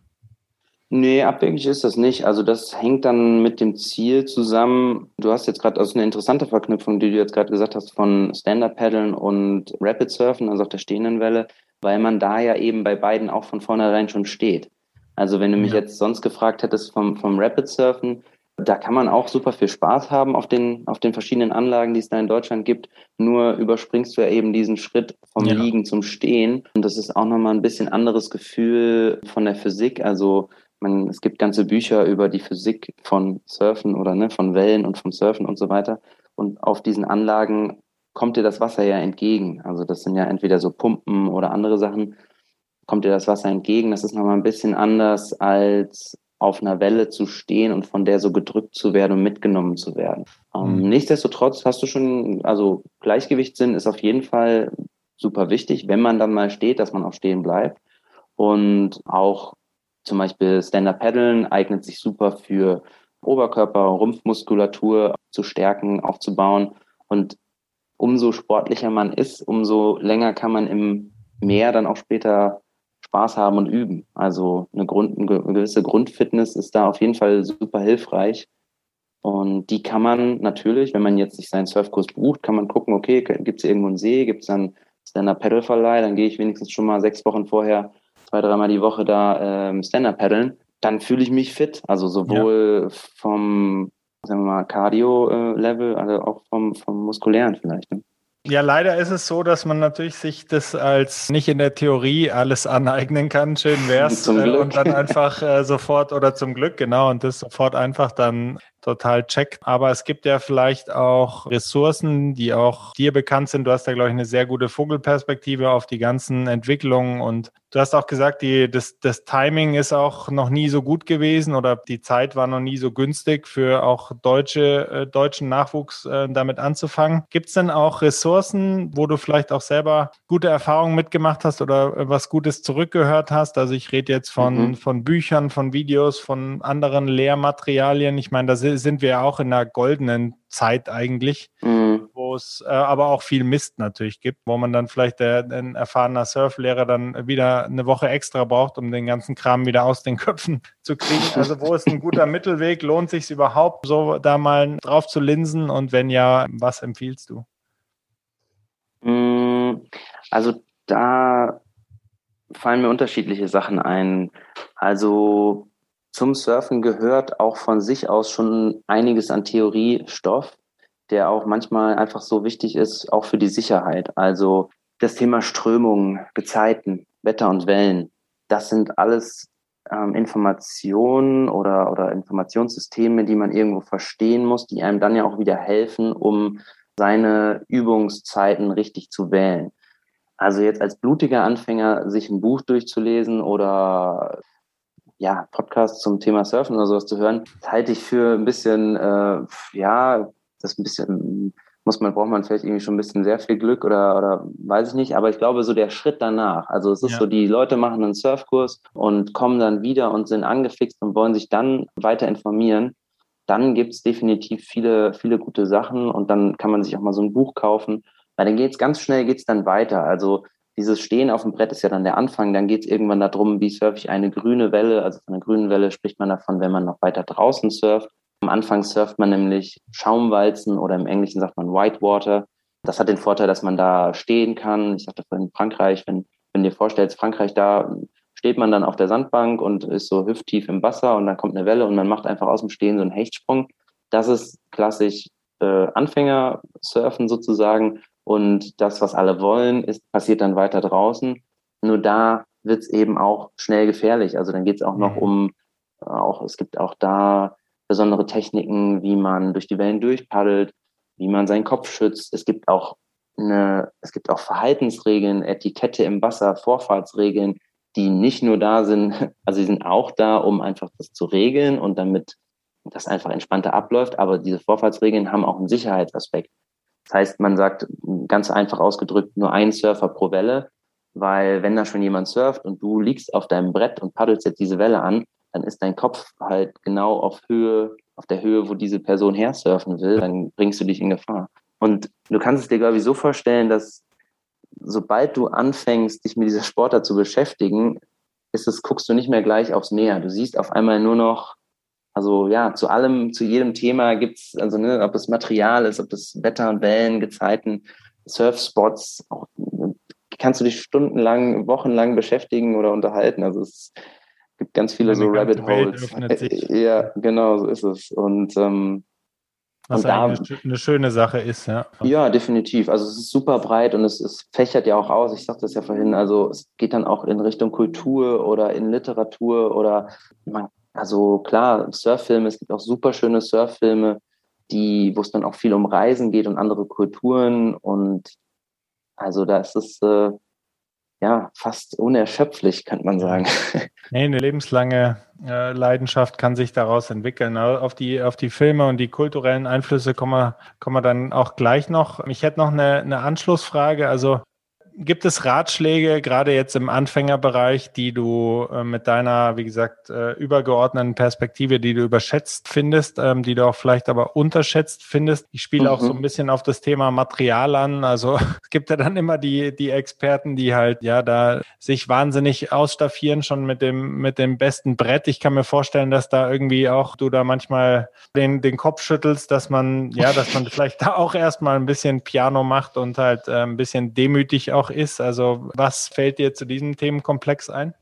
Nee, abwegig ist das nicht. Also das hängt dann mit dem Ziel zusammen. Du hast jetzt gerade also eine interessante Verknüpfung, die du jetzt gerade gesagt hast, von Stand-Up-Paddeln und Rapid Surfen, also auf der stehenden Welle, weil man da ja eben bei beiden auch von vornherein schon steht. Also wenn du mich Ja. jetzt sonst gefragt hättest vom, vom Rapid Surfen, da kann man auch super viel Spaß haben auf den, auf den verschiedenen Anlagen, die es da in Deutschland gibt. Nur überspringst du ja eben diesen Schritt vom Ja. Liegen zum Stehen. Und das ist auch nochmal ein bisschen anderes Gefühl von der Physik. Also man, es gibt ganze Bücher über die Physik von Surfen oder ne, von Wellen und vom Surfen und so weiter. Und auf diesen Anlagen kommt dir das Wasser ja entgegen. Also das sind ja entweder so Pumpen oder andere Sachen. Kommt dir das Wasser entgegen. Das ist nochmal ein bisschen anders, als auf einer Welle zu stehen und von der so gedrückt zu werden und mitgenommen zu werden. Ähm, Mhm. nichtsdestotrotz hast du schon, also Gleichgewichtssinn ist auf jeden Fall super wichtig, wenn man dann mal steht, dass man auch stehen bleibt. Und auch zum Beispiel Stand-Up-Paddeln eignet sich super für Oberkörper, Rumpfmuskulatur zu stärken, aufzubauen. Und umso sportlicher man ist, umso länger kann man im Meer dann auch später Spaß haben und üben. Also eine, Grund, eine gewisse Grundfitness ist da auf jeden Fall super hilfreich. Und die kann man natürlich, wenn man jetzt sich seinen Surfkurs bucht, kann man gucken, okay, gibt es irgendwo einen See, gibt es dann Stand-Up-Paddle-Verleih, dann gehe ich wenigstens schon mal sechs Wochen vorher zwei, dreimal die Woche da ähm, Stand-Up-Paddeln. Dann fühle ich mich fit. Also sowohl ja. vom, sagen wir mal, Cardio-Level, also auch vom, vom Muskulären vielleicht. Ne? Ja, leider ist es so, dass man natürlich sich das als nicht in der Theorie alles aneignen kann. Schön wär's. Zum Glück. Und dann einfach äh, sofort oder zum Glück, genau, und das sofort einfach dann total checkt. Aber es gibt ja vielleicht auch Ressourcen, die auch dir bekannt sind. Du hast da, glaube ich, eine sehr gute Vogelperspektive auf die ganzen Entwicklungen. Und du hast auch gesagt, die, das, das Timing ist auch noch nie so gut gewesen oder die Zeit war noch nie so günstig für auch deutsche, äh, deutschen Nachwuchs äh, damit anzufangen. Gibt es denn auch Ressourcen, wo du vielleicht auch selber gute Erfahrungen mitgemacht hast oder was Gutes zurückgehört hast? Also ich rede jetzt von, Mhm. von Büchern, von Videos, von anderen Lehrmaterialien. Ich meine, da sind wir ja auch in einer goldenen Zeit eigentlich, Mhm. wo es äh, aber auch viel Mist natürlich gibt, wo man dann vielleicht der, ein erfahrener Surflehrer dann wieder eine Woche extra braucht, um den ganzen Kram wieder aus den Köpfen zu kriegen. Also wo ist ein guter Mittelweg? Lohnt sich es überhaupt, so da mal drauf zu linsen? Und wenn ja, was empfiehlst du? Also da fallen mir unterschiedliche Sachen ein. Also zum Surfen gehört auch von sich aus schon einiges an Theoriestoff, der auch manchmal einfach so wichtig ist, auch für die Sicherheit. Also das Thema Strömungen, Gezeiten, Wetter und Wellen, das sind alles ähm, Informationen oder, oder Informationssysteme, die man irgendwo verstehen muss, die einem dann ja auch wieder helfen, um seine Übungszeiten richtig zu wählen. Also jetzt als blutiger Anfänger sich ein Buch durchzulesen oder ja, Podcasts zum Thema Surfen oder sowas zu hören, das halte ich für ein bisschen, äh, ja, das ein bisschen, muss man, braucht man vielleicht irgendwie schon ein bisschen sehr viel Glück oder, oder weiß ich nicht, aber ich glaube so der Schritt danach, also es ist Ja. so, die Leute machen einen Surfkurs und kommen dann wieder und sind angefixt und wollen sich dann weiter informieren, dann gibt's definitiv viele, viele gute Sachen und dann kann man sich auch mal so ein Buch kaufen, weil dann geht's ganz schnell, geht's dann weiter, also dieses Stehen auf dem Brett ist ja dann der Anfang. Dann geht es irgendwann darum, wie surfe ich eine grüne Welle. Also von einer grünen Welle spricht man davon, wenn man noch weiter draußen surft. Am Anfang surft man nämlich Schaumwalzen oder im Englischen sagt man Whitewater. Das hat den Vorteil, dass man da stehen kann. Ich sagte vorhin Frankreich, wenn, wenn du dir vorstellst, Frankreich, da steht man dann auf der Sandbank und ist so hüfttief im Wasser und dann kommt eine Welle und man macht einfach aus dem Stehen so einen Hechtsprung. Das ist klassisch äh, Anfänger-Surfen sozusagen. Und das, was alle wollen, ist, passiert dann weiter draußen. Nur da wird es eben auch schnell gefährlich. Also dann geht es auch noch um, auch es gibt auch da besondere Techniken, wie man durch die Wellen durchpaddelt, wie man seinen Kopf schützt. Es gibt auch eine, es gibt auch Verhaltensregeln, Etikette im Wasser, Vorfahrtsregeln, die nicht nur da sind, also die sind auch da, um einfach das zu regeln und damit das einfach entspannter abläuft, aber diese Vorfahrtsregeln haben auch einen Sicherheitsaspekt. Das heißt, man sagt ganz einfach ausgedrückt nur ein Surfer pro Welle, weil wenn da schon jemand surft und du liegst auf deinem Brett und paddelst jetzt diese Welle an, dann ist dein Kopf halt genau auf Höhe, auf der Höhe, wo diese Person her surfen will, dann bringst du dich in Gefahr. Und du kannst es dir, glaube ich, so vorstellen, dass sobald du anfängst, dich mit dieser Sportart zu beschäftigen, ist es, guckst du nicht mehr gleich aufs Meer. Du siehst auf einmal nur noch, also ja, zu allem, zu jedem Thema gibt's, also ne, ob es Material ist, ob es Wetter und Wellen, Gezeiten, Surfspots, auch, kannst du dich stundenlang, wochenlang beschäftigen oder unterhalten. Also es gibt ganz viele so Rabbit Holes. Ja, genau, so ist es. Und ähm, was und eigentlich da, eine schöne Sache ist, ja. Ja, definitiv. Also es ist super breit und es, es fächert ja auch aus. Ich sagte das ja vorhin. Also es geht dann auch in Richtung Kultur oder in Literatur oder man, also klar, Surffilme. Es gibt auch super schöne Surffilme, die, wo es dann auch viel um Reisen geht und andere Kulturen und also da ist es äh, ja fast unerschöpflich, könnte man sagen. Nee, eine lebenslange äh, Leidenschaft kann sich daraus entwickeln. Auf die, auf die Filme und die kulturellen Einflüsse kommen wir, kommen wir dann auch gleich noch. Ich hätte noch eine, eine Anschlussfrage. Also gibt es Ratschläge, gerade jetzt im Anfängerbereich, die du äh, mit deiner, wie gesagt, äh, übergeordneten Perspektive, die du überschätzt findest, ähm, die du auch vielleicht aber unterschätzt findest? Ich spiele mhm. auch so ein bisschen auf das Thema Material an. Also es gibt ja dann immer die, die Experten, die halt ja da sich wahnsinnig ausstaffieren, schon mit dem, mit dem besten Brett. Ich kann mir vorstellen, dass da irgendwie auch du da manchmal den, den Kopf schüttelst, dass man, ja, dass man vielleicht da auch erstmal ein bisschen Piano macht und halt äh, ein bisschen demütig auch ist. Also was fällt dir zu diesem Themenkomplex ein?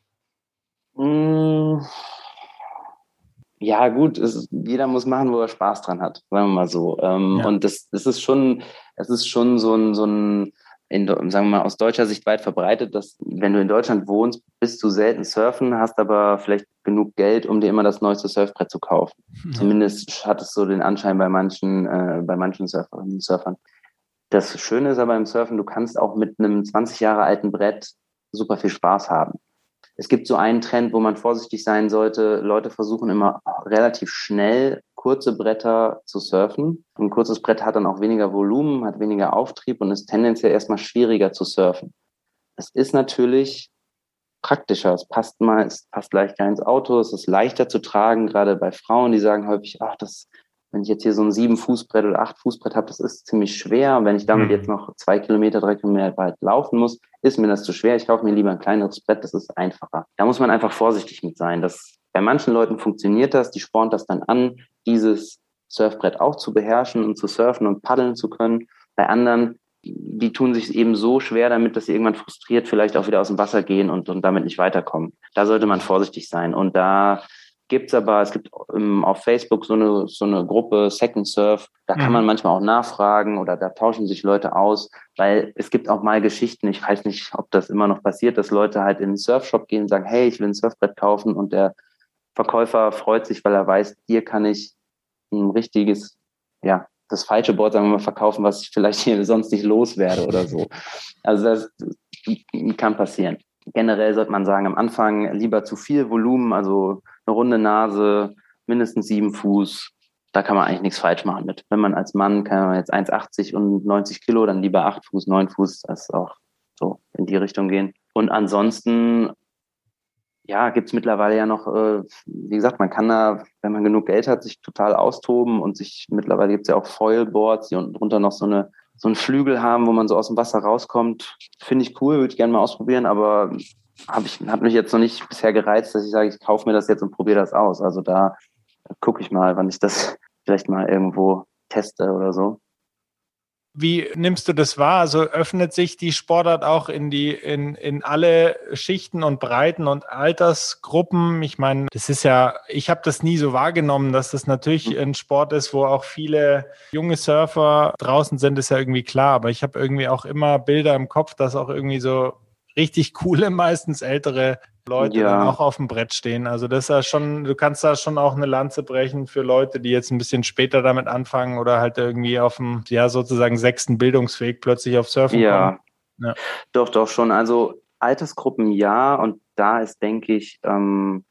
Ja gut, es, jeder muss machen, wo er Spaß dran hat, sagen wir mal so. Ähm, ja. Und das, das ist schon, es ist schon so ein, so ein in, sagen wir mal, aus deutscher Sicht weit verbreitet, dass wenn du in Deutschland wohnst, bist du selten surfen, hast aber vielleicht genug Geld, um dir immer das neueste Surfbrett zu kaufen. Ja. Zumindest hat es so den Anschein bei manchen, äh, bei manchen Surferinnen und Surfern. Das Schöne ist aber im Surfen, du kannst auch mit einem zwanzig Jahre alten Brett super viel Spaß haben. Es gibt so einen Trend, wo man vorsichtig sein sollte. Leute versuchen immer relativ schnell kurze Bretter zu surfen. Ein kurzes Brett hat dann auch weniger Volumen, hat weniger Auftrieb und ist tendenziell erstmal schwieriger zu surfen. Es ist natürlich praktischer. Es passt mal, es passt leichter ins Auto, es ist leichter zu tragen, gerade bei Frauen, die sagen häufig, ach, das wenn ich jetzt hier so ein sieben Fußbrett oder acht Fußbrett habe, das ist ziemlich schwer. Und wenn ich damit jetzt noch zwei Kilometer, drei Kilometer weit laufen muss, ist mir das zu schwer. Ich kaufe mir lieber ein kleineres Brett, das ist einfacher. Da muss man einfach vorsichtig mit sein. Das, bei manchen Leuten funktioniert das, die spornt das dann an, dieses Surfbrett auch zu beherrschen und zu surfen und paddeln zu können. Bei anderen, die tun sich eben so schwer damit, dass sie irgendwann frustriert vielleicht auch wieder aus dem Wasser gehen und, und damit nicht weiterkommen. Da sollte man vorsichtig sein. Und da gibt's aber, es gibt um, auf Facebook so eine, so eine Gruppe Second Surf, da kann man manchmal auch nachfragen oder da tauschen sich Leute aus, weil es gibt auch mal Geschichten, ich weiß nicht, ob das immer noch passiert, dass Leute halt in den Surfshop gehen und sagen, hey, ich will ein Surfbrett kaufen und der Verkäufer freut sich, weil er weiß, dir kann ich ein richtiges, ja, das falsche Board, sagen wir mal, verkaufen, was ich vielleicht hier sonst nicht loswerde oder so. Also das kann passieren. Generell sollte man sagen, am Anfang lieber zu viel Volumen, also eine runde Nase, mindestens sieben Fuß. Da kann man eigentlich nichts falsch machen mit. Wenn man als Mann, kann man jetzt eins achtzig und neunzig Kilo, dann lieber acht Fuß, neun Fuß, das ist auch so in die Richtung gehen. Und ansonsten, ja, gibt's mittlerweile ja noch, äh, wie gesagt, man kann da, wenn man genug Geld hat, sich total austoben und sich, mittlerweile gibt's ja auch Foilboards, die unten drunter noch so eine so einen Flügel haben, wo man so aus dem Wasser rauskommt. Finde ich cool, würde ich gerne mal ausprobieren, aber habe ich hat mich jetzt noch nicht bisher gereizt, dass ich sage, ich kaufe mir das jetzt und probiere das aus. Also da gucke ich mal, wann ich das vielleicht mal irgendwo teste oder so. Wie nimmst du das wahr? Also öffnet sich die Sportart auch in die in in alle Schichten und Breiten und Altersgruppen? Ich meine, das ist ja, ich habe das nie so wahrgenommen, dass das natürlich ein Sport ist, wo auch viele junge Surfer draußen sind, ist ja irgendwie klar. Aber ich habe irgendwie auch immer Bilder im Kopf, dass auch irgendwie so richtig coole, meistens ältere Leute Ja. dann auch auf dem Brett stehen. Also das ist ja schon, du kannst da schon auch eine Lanze brechen für Leute, die jetzt ein bisschen später damit anfangen oder halt irgendwie auf dem, ja, sozusagen sechsten Bildungsweg plötzlich auf Surfen Ja, kommen. Ja. doch, doch schon. Also Altersgruppen ja, und da ist, denke ich, ähm,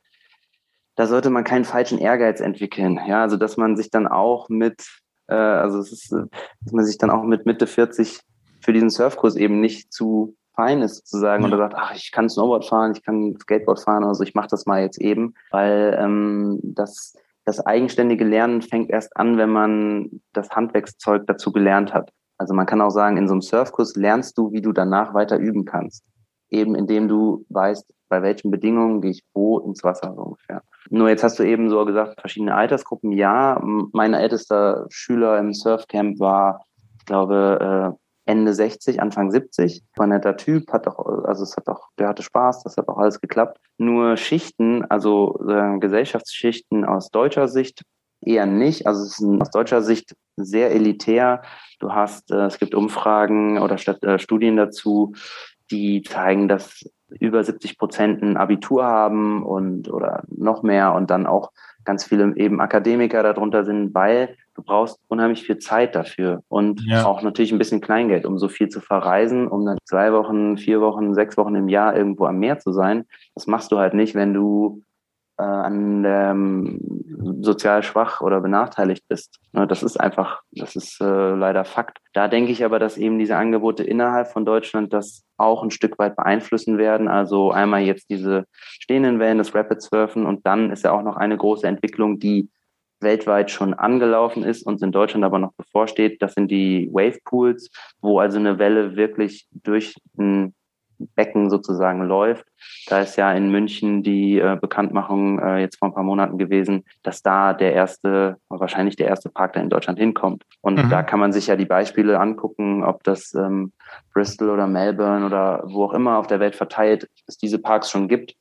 da sollte man keinen falschen Ehrgeiz entwickeln. Ja, also dass man sich dann auch mit, äh, also es ist, äh, dass man sich dann auch mit Mitte vierzig für diesen Surfkurs eben nicht zu fein ist, sozusagen, Ja. oder sagt, ach, ich kann Snowboard fahren, ich kann Skateboard fahren oder so, ich mache das mal jetzt eben, weil ähm, das, das eigenständige Lernen fängt erst an, wenn man das Handwerkszeug dazu gelernt hat. Also man kann auch sagen, in so einem Surfkurs lernst du, wie du danach weiter üben kannst. Eben indem du weißt, bei welchen Bedingungen gehe ich wo ins Wasser, so ungefähr. Nur jetzt hast du eben so gesagt, verschiedene Altersgruppen. Ja, mein ältester Schüler im Surfcamp war, ich glaube, Ende sechzig, Anfang siebzig. War ein netter Typ, hat auch, also es hat auch, der hatte Spaß, das hat auch alles geklappt. Nur Schichten, also äh, Gesellschaftsschichten aus deutscher Sicht eher nicht. Also es ist aus deutscher Sicht sehr elitär. Du hast, äh, es gibt Umfragen oder Stat- äh, Studien dazu, die zeigen, dass über siebzig Prozent ein Abitur haben und oder noch mehr und dann auch ganz viele eben Akademiker darunter sind, weil du brauchst unheimlich viel Zeit dafür und Ja. auch natürlich ein bisschen Kleingeld, um so viel zu verreisen, um dann zwei Wochen, vier Wochen, sechs Wochen im Jahr irgendwo am Meer zu sein. Das machst du halt nicht, wenn du äh, an ähm, sozial schwach oder benachteiligt bist. Ne, das ist einfach, das ist äh, leider Fakt. Da denke ich aber, dass eben diese Angebote innerhalb von Deutschland das auch ein Stück weit beeinflussen werden. Also einmal jetzt diese stehenden Wellen, das Rapid Surfen, und dann ist ja auch noch eine große Entwicklung, die weltweit schon angelaufen ist und in Deutschland aber noch bevorsteht. Das sind die Wave Pools, wo also eine Welle wirklich durch ein Becken sozusagen läuft. Da ist ja in München die äh, Bekanntmachung äh, jetzt vor ein paar Monaten gewesen, dass da der erste, wahrscheinlich der erste Park da in Deutschland hinkommt. Und Mhm. da kann man sich ja die Beispiele angucken, ob das ähm, Bristol oder Melbourne oder wo auch immer auf der Welt verteilt es diese Parks schon gibt.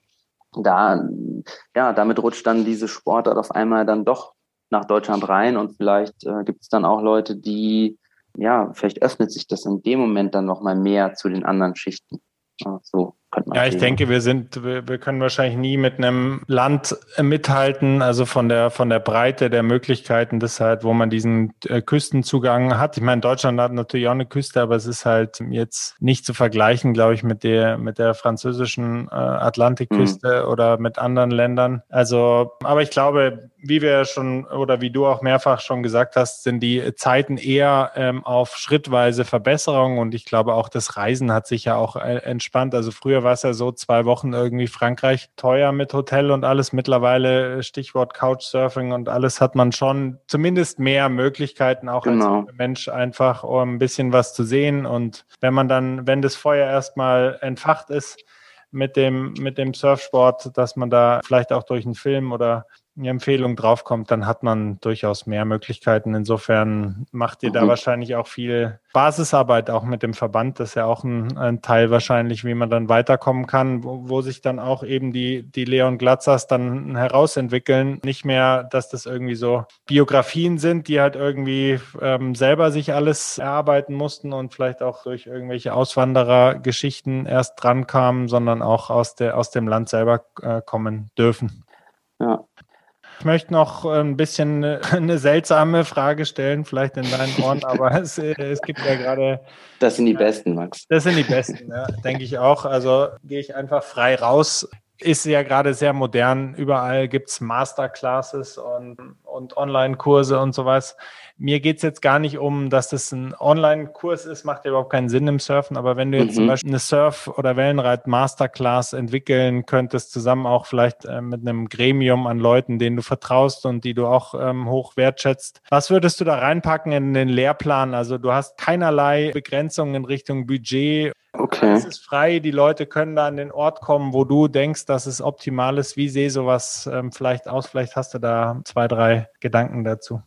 Da, ja, damit rutscht dann diese Sportart auf einmal dann doch nach Deutschland rein und vielleicht äh, gibt es dann auch Leute, die, ja, vielleicht öffnet sich das in dem Moment dann nochmal mehr zu den anderen Schichten. Ja, so könnte man Ja, ich sehen. denke, wir sind, wir, wir können wahrscheinlich nie mit einem Land mithalten, also von der von der Breite der Möglichkeiten, das halt, wo man diesen äh, Küstenzugang hat. Ich meine, Deutschland hat natürlich auch eine Küste, aber es ist halt jetzt nicht zu vergleichen, glaube ich, mit der mit der französischen äh, Atlantikküste mhm. oder mit anderen Ländern. Also, aber ich glaube, wie wir schon oder wie du auch mehrfach schon gesagt hast, sind die Zeiten eher ähm, auf schrittweise Verbesserung und ich glaube auch das Reisen hat sich ja auch äh, entspannt. Also früher war es ja so, zwei Wochen irgendwie Frankreich teuer mit Hotel und alles. Mittlerweile Stichwort Couchsurfing und alles hat man schon zumindest mehr Möglichkeiten auch Genau. als Mensch einfach, um ein bisschen was zu sehen. Und wenn man dann, wenn das Feuer erstmal entfacht ist mit dem, mit dem Surfsport, dass man da vielleicht auch durch einen Film oder eine Empfehlung draufkommt, dann hat man durchaus mehr Möglichkeiten. Insofern macht ihr da Mhm. wahrscheinlich auch viel Basisarbeit auch mit dem Verband. Das ist ja auch ein, ein Teil wahrscheinlich, wie man dann weiterkommen kann, wo, wo sich dann auch eben die, die Leon Glatzers dann herausentwickeln. Nicht mehr, dass das irgendwie so Biografien sind, die halt irgendwie ähm, selber sich alles erarbeiten mussten und vielleicht auch durch irgendwelche Auswanderergeschichten erst dran kamen, sondern auch aus, der, aus dem Land selber äh, kommen dürfen. Ja. Ich möchte noch ein bisschen eine seltsame Frage stellen, vielleicht in deinen Ohren, aber es, es gibt ja gerade... Das sind die Besten, Max. Das sind die Besten, ja, denke ich auch. Also gehe ich einfach frei raus. Ist ja gerade sehr modern. Überall gibt es Masterclasses und, und Online-Kurse und sowas. Mir geht es jetzt gar nicht um, dass das ein Online-Kurs ist, macht ja überhaupt keinen Sinn im Surfen. Aber wenn du jetzt mhm. zum Beispiel eine Surf- oder Wellenreit-Masterclass entwickeln könntest, zusammen auch vielleicht äh, mit einem Gremium an Leuten, denen du vertraust und die du auch ähm, hoch wertschätzt, was würdest du da reinpacken in den Lehrplan? Also du hast keinerlei Begrenzungen in Richtung Budget. Okay. Alles ist frei, die Leute können da an den Ort kommen, wo du denkst, dass es optimal ist. Wie sehe sowas ähm, vielleicht aus? Vielleicht hast du da zwei, drei Gedanken dazu.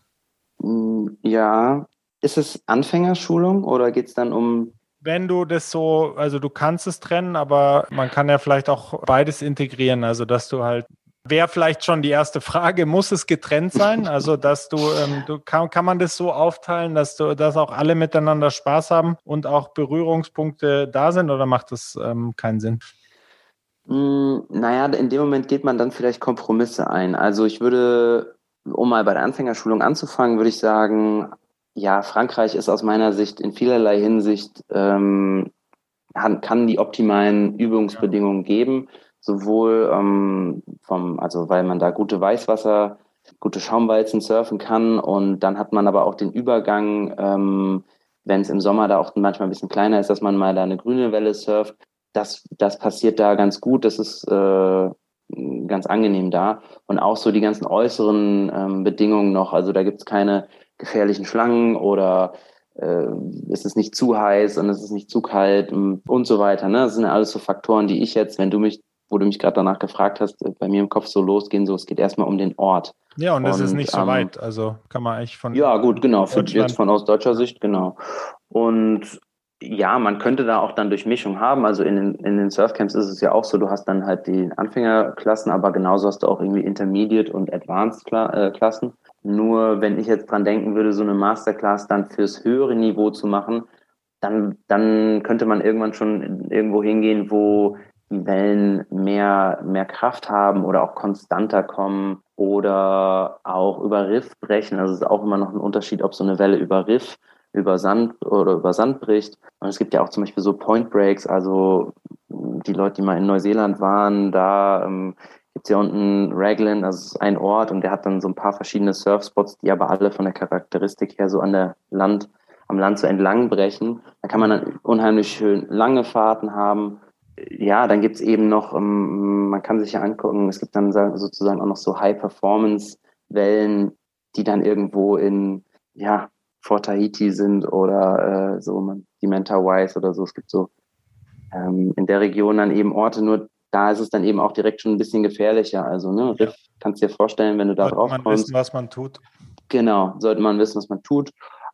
Ja, ist es Anfängerschulung oder geht es dann um... Wenn du das so, also du kannst es trennen, aber man kann ja vielleicht auch beides integrieren, also dass du halt... Wäre vielleicht schon die erste Frage, muss es getrennt sein? Also, dass du, ähm, du kann, kann man das so aufteilen, dass du, dass auch alle miteinander Spaß haben und auch Berührungspunkte da sind, oder macht das ähm, keinen Sinn? Mm, naja, in dem Moment geht man dann vielleicht Kompromisse ein. Also ich würde, um mal bei der Anfängerschulung anzufangen, würde ich sagen, ja, Frankreich ist aus meiner Sicht in vielerlei Hinsicht, ähm, kann, kann die optimalen Ja. Übungsbedingungen geben, sowohl ähm, vom, also weil man da gute Weißwasser, gute Schaumwalzen surfen kann und dann hat man aber auch den Übergang, ähm, wenn es im Sommer da auch manchmal ein bisschen kleiner ist, dass man mal da eine grüne Welle surft. Das, das passiert da ganz gut, das ist äh, ganz angenehm da. Und auch so die ganzen äußeren ähm, Bedingungen noch, also da gibt's keine gefährlichen Schlangen oder äh, es ist nicht zu heiß und es ist nicht zu kalt und, und so weiter. Ne? Das sind ja alles so Faktoren, die ich jetzt, wenn du mich, wo du mich gerade danach gefragt hast, äh, bei mir im Kopf so losgehen, so es geht erstmal um den Ort. Ja, und es ist Und nicht so ähm, weit. Also kann man eigentlich von ja, gut, genau, für jetzt Deutschland. von aus deutscher Sicht, genau. Und ja, man könnte da auch dann Durchmischung haben. Also in den, in den Surfcamps ist es ja auch so, du hast dann halt die Anfängerklassen, aber genauso hast du auch irgendwie Intermediate und Advanced Kla äh, Klassen. Nur wenn ich jetzt dran denken würde, so eine Masterclass dann fürs höhere Niveau zu machen, dann, dann könnte man irgendwann schon irgendwo hingehen, wo die Wellen mehr, mehr Kraft haben oder auch konstanter kommen oder auch über Riff brechen. Also es ist auch immer noch ein Unterschied, ob so eine Welle über Riff, über Sand oder über Sand bricht. Und es gibt ja auch zum Beispiel so Point Breaks, also die Leute, die mal in Neuseeland waren, da ähm, gibt es ja unten Raglan, das ist ein Ort und der hat dann so ein paar verschiedene Surfspots, die aber alle von der Charakteristik her so an der Land am Land so entlang brechen. Da kann man dann unheimlich schön lange Fahrten haben. Ja, dann gibt's eben noch, ähm, man kann sich ja angucken, es gibt dann sozusagen auch noch so High-Performance-Wellen, die dann irgendwo in, ja, vor Tahiti sind oder äh, so man, die Mentawais oder so. Es gibt so ähm, in der Region dann eben Orte, nur da ist es dann eben auch direkt schon ein bisschen gefährlicher. Also, ne, Ja. Riff, kannst dir vorstellen, wenn du da Sollte drauf man wissen, kommst. was man tut. Genau, sollte man wissen, was man tut.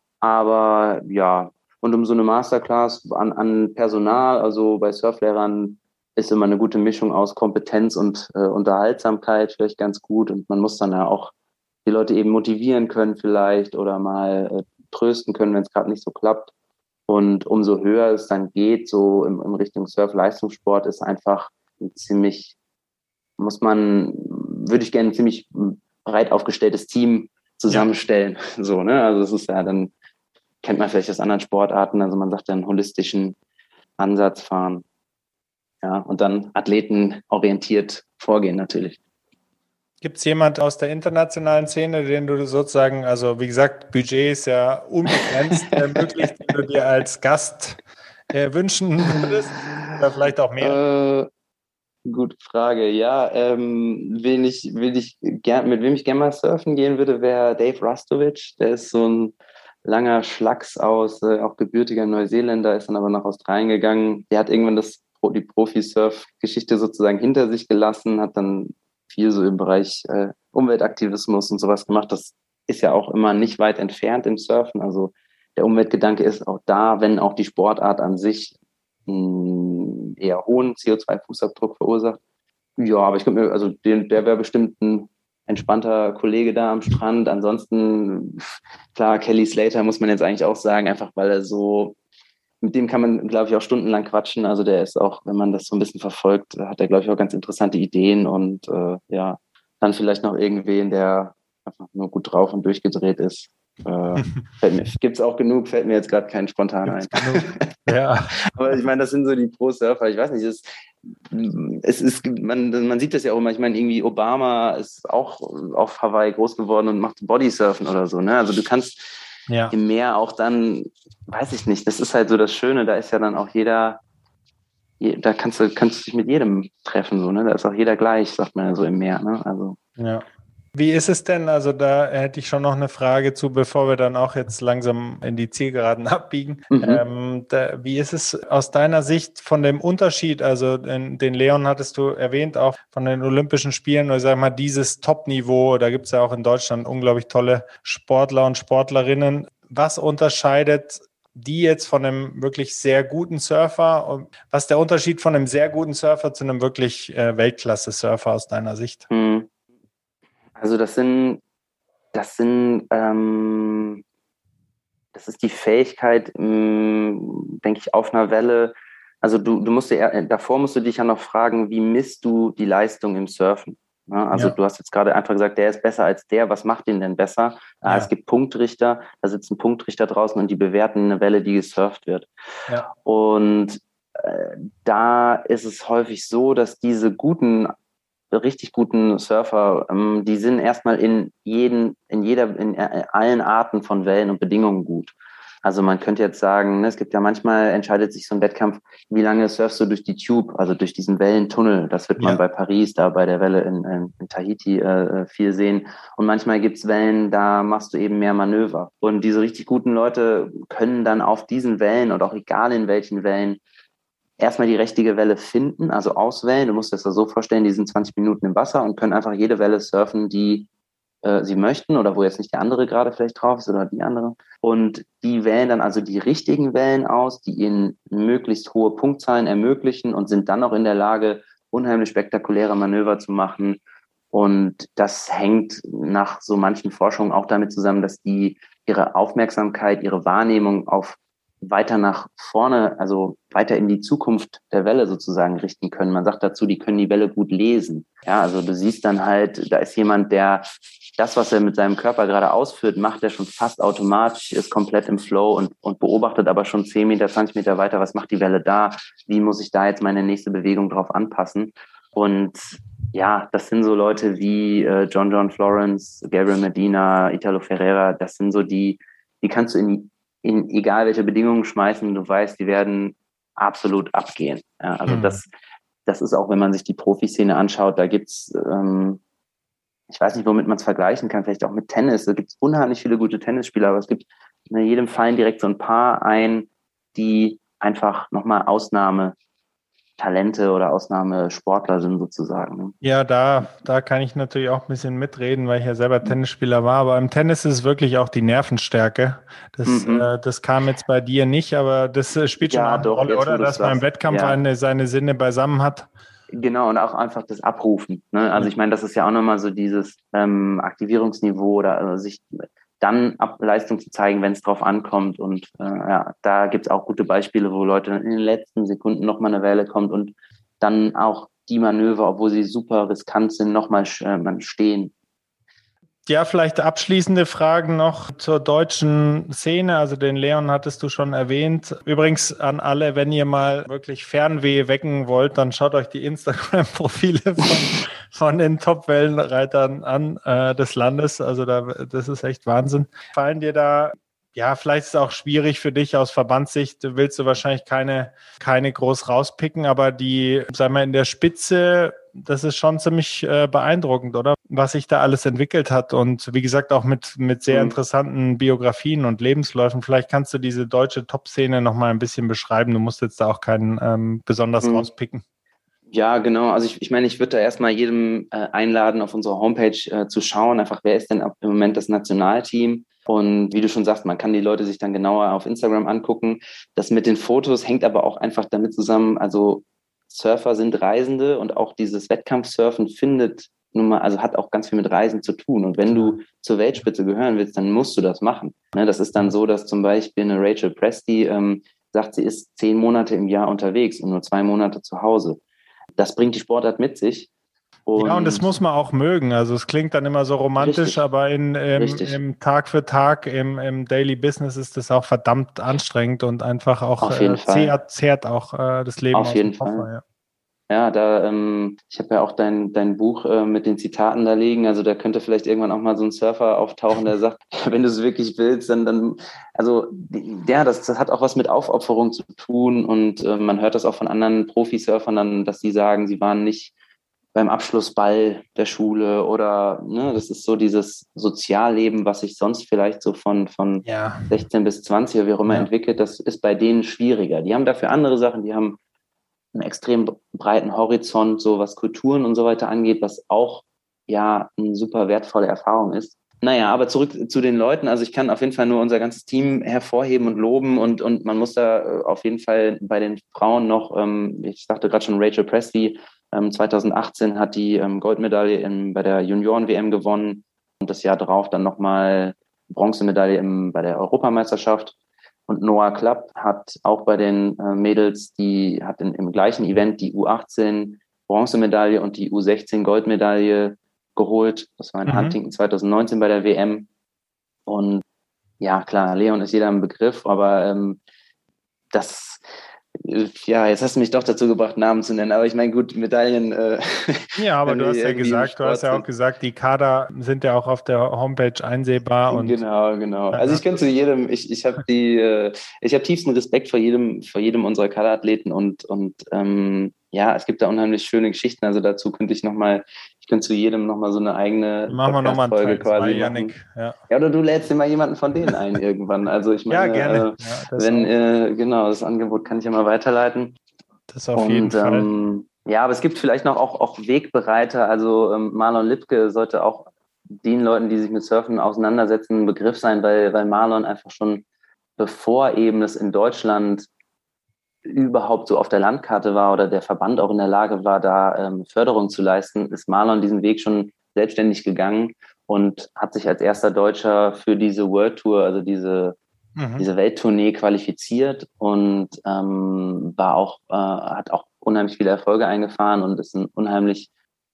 Aber ja, und um so eine Masterclass an, an Personal, also bei Surflehrern, ist immer eine gute Mischung aus Kompetenz und äh, Unterhaltsamkeit vielleicht ganz gut. Und man muss dann ja auch die Leute eben motivieren können vielleicht oder mal äh, trösten können, wenn es gerade nicht so klappt. Und umso höher es dann geht, so in, in Richtung Surf-Leistungssport, ist einfach ein ziemlich, muss man, würde ich gerne ein ziemlich breit aufgestelltes Team Ja. zusammenstellen. So, ne? Also es ist ja dann, kennt man vielleicht aus anderen Sportarten, also man sagt ja einen holistischen Ansatz fahren. Ja, und dann athletenorientiert vorgehen natürlich. Gibt es jemand aus der internationalen Szene, den du sozusagen, also wie gesagt, Budget ist ja unbegrenzt äh, möglich, den du dir als Gast äh, wünschen würdest? Oder vielleicht auch mehr? Äh, gute Frage. Ja, ähm, wen ich, wen ich gern, mit wem ich gerne mal surfen gehen würde, wäre Dave Rastovic. Der ist so ein langer Schlacks aus, äh, auch gebürtiger Neuseeländer, ist dann aber nach Australien gegangen. Der hat irgendwann das, die Profi-Surf-Geschichte sozusagen hinter sich gelassen, hat dann viel so im Bereich äh, Umweltaktivismus und sowas gemacht. Das ist ja auch immer nicht weit entfernt im Surfen. Also der Umweltgedanke ist auch da, wenn auch die Sportart an sich einen eher hohen C O zwei Fußabdruck verursacht. Ja, aber ich könnte mir, also den, der wäre bestimmt ein entspannter Kollege da am Strand. Ansonsten, klar, Kelly Slater muss man jetzt eigentlich auch sagen, einfach weil er so, mit dem kann man, glaube ich, auch stundenlang quatschen. Also der ist auch, wenn man das so ein bisschen verfolgt, hat er, glaube ich, auch ganz interessante Ideen und äh, ja, dann vielleicht noch irgendwen, der einfach nur gut drauf und durchgedreht ist. Äh, Gibt es auch genug, fällt mir jetzt gerade kein spontan ein. Gibt's genug. Ja. Aber ich meine, das sind so die Pro-Surfer. Ich weiß nicht, es, es ist, man, man sieht das ja auch immer. Ich meine, irgendwie Obama ist auch auf Hawaii groß geworden und macht Bodysurfen oder so. Ne? Also du kannst Ja. im Meer auch dann, weiß ich nicht, das ist halt so das Schöne. Da ist ja dann auch jeder, da kannst du, kannst du dich mit jedem treffen. So, ne? Da ist auch jeder gleich, sagt man ja so im Meer. Ne? Also. Ja. Wie ist es denn? Also da hätte ich schon noch eine Frage zu, bevor wir dann auch jetzt langsam in die Zielgeraden abbiegen. Mhm. Ähm, da, wie ist es aus deiner Sicht von dem Unterschied? Also den, den Leon hattest du erwähnt, auch von den Olympischen Spielen, oder sag mal, dieses Top-Niveau, da gibt es ja auch in Deutschland unglaublich tolle Sportler und Sportlerinnen. Was unterscheidet die jetzt von einem wirklich sehr guten Surfer? Und was ist der Unterschied von einem sehr guten Surfer zu einem wirklich äh, Weltklasse-Surfer aus deiner Sicht? Mhm. Also das sind, das sind, ähm, das ist die Fähigkeit, mh, denke ich, auf einer Welle Also du, du musst dir, davor musst du dich ja noch fragen, wie misst du die Leistung im Surfen? Ja, also ja. Du hast jetzt gerade einfach gesagt, der ist besser als der. Was macht ihn denn besser? Ja. Es gibt Punktrichter, da sitzen Punktrichter draußen und die bewerten eine Welle, die gesurft wird. Ja. Und äh, da ist es häufig so, dass diese guten, richtig guten Surfer, ähm, die sind erstmal in jeden, in jeder, in allen Arten von Wellen und Bedingungen gut. Also man könnte jetzt sagen, ne, es gibt ja manchmal, entscheidet sich so ein Wettkampf, wie lange surfst du durch die Tube, also durch diesen Wellentunnel. Das wird man ja. bei Paris, da bei der Welle in, in, in Tahiti äh, viel sehen. Und manchmal gibt's Wellen, da machst du eben mehr Manöver. Und diese richtig guten Leute können dann auf diesen Wellen und auch egal in welchen Wellen erstmal die richtige Welle finden, also auswählen. Du musst dir das so vorstellen, die sind zwanzig Minuten im Wasser und können einfach jede Welle surfen, die sie möchten oder wo jetzt nicht der andere gerade vielleicht drauf ist oder die andere. Und die wählen dann also die richtigen Wellen aus, die ihnen möglichst hohe Punktzahlen ermöglichen und sind dann auch in der Lage, unheimlich spektakuläre Manöver zu machen. Und das hängt nach so manchen Forschungen auch damit zusammen, dass die ihre Aufmerksamkeit, ihre Wahrnehmung auf weiter nach vorne, also weiter in die Zukunft der Welle sozusagen richten können. Man sagt dazu, die können die Welle gut lesen. Ja, also du siehst dann halt, da ist jemand, der das, was er mit seinem Körper gerade ausführt, macht er schon fast automatisch, ist komplett im Flow und, und beobachtet aber schon zehn Meter, zwanzig Meter weiter, was macht die Welle da? Wie muss ich da jetzt meine nächste Bewegung drauf anpassen? Und ja, das sind so Leute wie äh, John John Florence, Gabriel Medina, Italo Ferreira, das sind so die, die kannst du in in egal welche Bedingungen schmeißen, du weißt, die werden absolut abgehen. Ja, also mhm. das, das ist auch, wenn man sich die Profiszene anschaut, da gibt's, ähm, ich weiß nicht, womit man es vergleichen kann, vielleicht auch mit Tennis. Da gibt's unheimlich viele gute Tennisspieler, aber es gibt in jedem fallen direkt so ein paar ein, die einfach nochmal Ausnahmetalente oder Ausnahmesportler sind sozusagen. Ja, da, da kann ich natürlich auch ein bisschen mitreden, weil ich ja selber Tennisspieler war. Aber im Tennis ist es wirklich auch die Nervenstärke. Das, mhm. äh, das kam jetzt bei dir nicht, aber das äh, spielt schon ja, eine doch, Rolle, oder? Dass man im Wettkampf ja. eine, seine Sinne beisammen hat. Genau, und auch einfach das Abrufen. Ne? Also ich meine, das ist ja auch nochmal so dieses ähm, Aktivierungsniveau oder also sich dann ab Leistung zu zeigen, wenn es drauf ankommt. Und äh, ja, da gibt's auch gute Beispiele, wo Leute in den letzten Sekunden nochmal eine Welle kommt und dann auch die Manöver, obwohl sie super riskant sind, nochmal äh, stehen. Ja, vielleicht abschließende Fragen noch zur deutschen Szene. Also den Leon hattest du schon erwähnt. Übrigens an alle, wenn ihr mal wirklich Fernweh wecken wollt, dann schaut euch die Instagram-Profile von, von den Top-Wellenreitern an äh, des Landes. Also da, das ist echt Wahnsinn. Fallen dir da, ja, vielleicht ist es auch schwierig für dich aus Verbandssicht, willst du wahrscheinlich keine, keine groß rauspicken, aber die, sagen wir, in der Spitze, das ist schon ziemlich äh, beeindruckend, oder? Was sich da alles entwickelt hat und wie gesagt auch mit, mit sehr interessanten Biografien und Lebensläufen. Vielleicht kannst du diese deutsche Top-Szene noch mal ein bisschen beschreiben. Du musst jetzt da auch keinen ähm, besonders mhm. rauspicken. Ja, genau. Also ich, ich meine, ich würde da erstmal jedem äh, einladen, auf unserer Homepage äh, zu schauen, einfach wer ist denn im Moment das Nationalteam? Und wie du schon sagst, man kann die Leute sich dann genauer auf Instagram angucken. Das mit den Fotos hängt aber auch einfach damit zusammen, also Surfer sind Reisende und auch dieses Wettkampfsurfen findet nun mal, also hat auch ganz viel mit Reisen zu tun. Und wenn du zur Weltspitze gehören willst, dann musst du das machen. Ne, das ist dann so, dass zum Beispiel eine Rachel Presty ähm, sagt, sie ist zehn Monate im Jahr unterwegs und nur zwei Monate zu Hause. Das bringt die Sportart mit sich. Und ja, und das muss man auch mögen. Also es klingt dann immer so romantisch, richtig, aber in, im, im Tag für Tag, im, im Daily Business ist das auch verdammt anstrengend und einfach auch äh, zehrt, zehrt auch äh, das Leben auf aus jeden dem Koffer. Fall. Ja. Ja, da, ähm, ich habe ja auch dein dein Buch äh, mit den Zitaten da liegen. Also da könnte vielleicht irgendwann auch mal so ein Surfer auftauchen, der sagt, wenn du es wirklich willst, dann, dann, also ja, das, das hat auch was mit Aufopferung zu tun. Und äh, man hört das auch von anderen Profisurfern dann, dass sie sagen, sie waren nicht beim Abschlussball der Schule oder, ne, das ist so dieses Sozialleben, was sich sonst vielleicht so von von ja. sechzehn bis zwanzig oder wie auch immer ja. entwickelt. Das ist bei denen schwieriger. Die haben dafür andere Sachen, die haben einen extrem breiten Horizont, so was Kulturen und so weiter angeht, was auch ja eine super wertvolle Erfahrung ist. Naja, aber zurück zu den Leuten. Also ich kann auf jeden Fall nur unser ganzes Team hervorheben und loben und und man muss da auf jeden Fall bei den Frauen noch, ähm, ich sagte gerade schon Rachel Presty, ähm, zwanzig achtzehn hat die ähm, Goldmedaille in, bei der Junioren-W M gewonnen und das Jahr darauf dann nochmal Bronzemedaille im, bei der Europameisterschaft. Und Noah Klapp hat auch bei den äh, Mädels, die hat in, im gleichen Event die U achtzehn Bronzemedaille und die U sechzehn Goldmedaille geholt. Das war in mhm. Huntington zwanzig neunzehn bei der W M. Und ja, klar, Leon ist jeder ein Begriff, aber ähm, das, ja, jetzt hast du mich doch dazu gebracht, Namen zu nennen. Aber ich meine, gut, Medaillen. Äh, ja, aber du hast ja gesagt, du hast ja auch gesagt, die Kader sind ja auch auf der Homepage einsehbar. Und genau, genau. Also ich kann zu jedem, ich, ich habe die, äh, ich habe tiefsten Respekt vor jedem, vor jedem unserer Kaderathleten und, und ähm, ja, es gibt da unheimlich schöne Geschichten. Also dazu könnte ich nochmal, ich könnte zu jedem nochmal so eine eigene machen wir nochmal Folge quasi Janik, machen. Ja. ja, oder du lädst dir mal jemanden von denen ein irgendwann. Also ich meine, ja, gerne. Äh, ja, wenn, äh, genau, das Angebot kann ich ja mal weiterleiten. Das auf und, jeden Fall. Ähm, ja, aber es gibt vielleicht noch auch, auch Wegbereiter. Also ähm, Marlon Lipke sollte auch den Leuten, die sich mit Surfen auseinandersetzen, ein Begriff sein, weil, weil Marlon einfach schon, bevor eben es in Deutschland überhaupt so auf der Landkarte war oder der Verband auch in der Lage war, da ähm, Förderung zu leisten, ist Marlon diesen Weg schon selbstständig gegangen und hat sich als erster Deutscher für diese World Tour, also diese, mhm. diese Welttournee qualifiziert und ähm, war auch, äh, hat auch unheimlich viele Erfolge eingefahren und ist ein unheimlich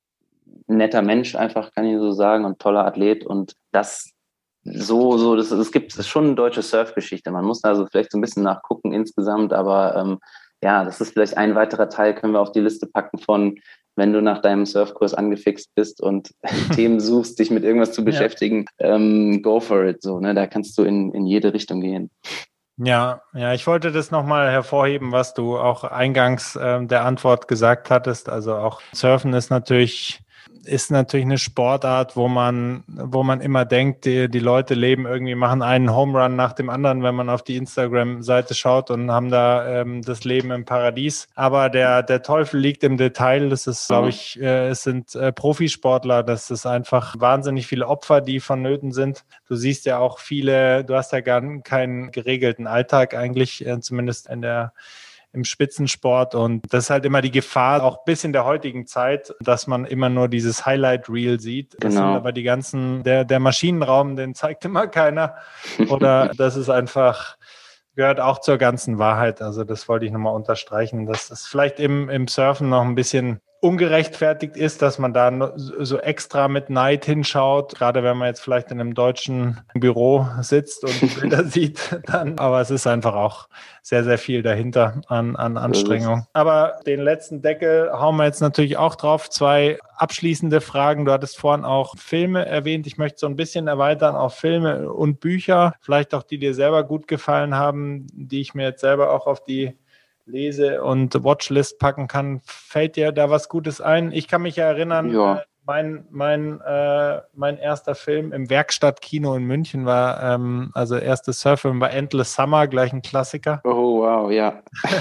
netter Mensch, einfach, kann ich so sagen, und toller Athlet. Und das so, so, das, es gibt, es ist schon eine deutsche Surfgeschichte. Man muss da also vielleicht so ein bisschen nachgucken insgesamt, aber ähm, ja, das ist vielleicht ein weiterer Teil, können wir auf die Liste packen von, wenn du nach deinem Surfkurs angefixt bist und Themen suchst, dich mit irgendwas zu beschäftigen, ja. ähm, go for it, so, ne, da kannst du in, in jede Richtung gehen. Ja, ja, ich wollte das nochmal hervorheben, was du auch eingangs ähm, der Antwort gesagt hattest. Also auch Surfen ist natürlich ist natürlich eine Sportart, wo man wo man immer denkt, die, die Leute leben irgendwie, machen einen Home Run nach dem anderen, wenn man auf die Instagram-Seite schaut und haben da ähm, das Leben im Paradies. Aber der der Teufel liegt im Detail. Das ist, glaube ich, äh, es sind äh, Profisportler. Das ist einfach wahnsinnig viele Opfer, die vonnöten sind. Du siehst ja auch viele, du hast ja gar keinen geregelten Alltag eigentlich, äh, zumindest in der im Spitzensport, und das ist halt immer die Gefahr, auch bis in der heutigen Zeit, dass man immer nur dieses Highlight-Reel sieht. Das genau. sind aber die ganzen, der, der Maschinenraum, den zeigt immer keiner, oder das ist einfach, gehört auch zur ganzen Wahrheit. Also das wollte ich nochmal unterstreichen, dass das vielleicht im, im Surfen noch ein bisschen ungerechtfertigt ist, dass man da so extra mit Neid hinschaut, gerade wenn man jetzt vielleicht in einem deutschen Büro sitzt und Bilder sieht, dann, aber es ist einfach auch sehr, sehr viel dahinter an, an Anstrengung. Aber den letzten Deckel hauen wir jetzt natürlich auch drauf. Zwei abschließende Fragen. Du hattest vorhin auch Filme erwähnt. Ich möchte so ein bisschen erweitern auf Filme und Bücher, vielleicht auch die dir selber gut gefallen haben, die ich mir jetzt selber auch auf die Lese- und Watchlist packen kann. Fällt dir da was Gutes ein? Ich kann mich ja erinnern, ja. äh, mein, mein, äh, mein erster Film im Werkstattkino in München war, ähm, also erstes Surffilm war Endless Summer, gleich ein Klassiker. Oh, wow, ja.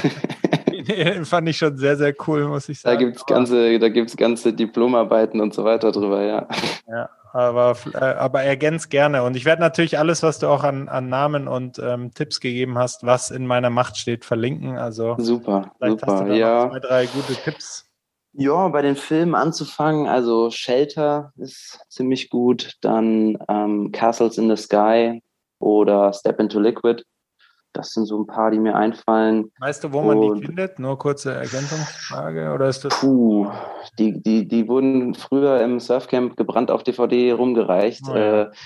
Den fand ich schon sehr, sehr cool, muss ich sagen. Da gibt's ganze, da gibt's ganze Diplomarbeiten und so weiter drüber, ja. Ja, aber, aber ergänzt gerne. Und ich werde natürlich alles, was du auch an, an Namen und ähm, Tipps gegeben hast, was in meiner Macht steht, verlinken. Also super, vielleicht super, hast du da ja. noch zwei, drei gute Tipps. Ja, bei den Filmen anzufangen, also Shelter ist ziemlich gut, dann ähm, Castles in the Sky oder Step into Liquid. Das sind so ein paar, die mir einfallen. Weißt du, wo man und, die findet? Nur kurze Ergänzungsfrage, oder ist das? Puh, die, die, die wurden früher im Surfcamp gebrannt auf D V D rumgereicht. Oh, ja. äh,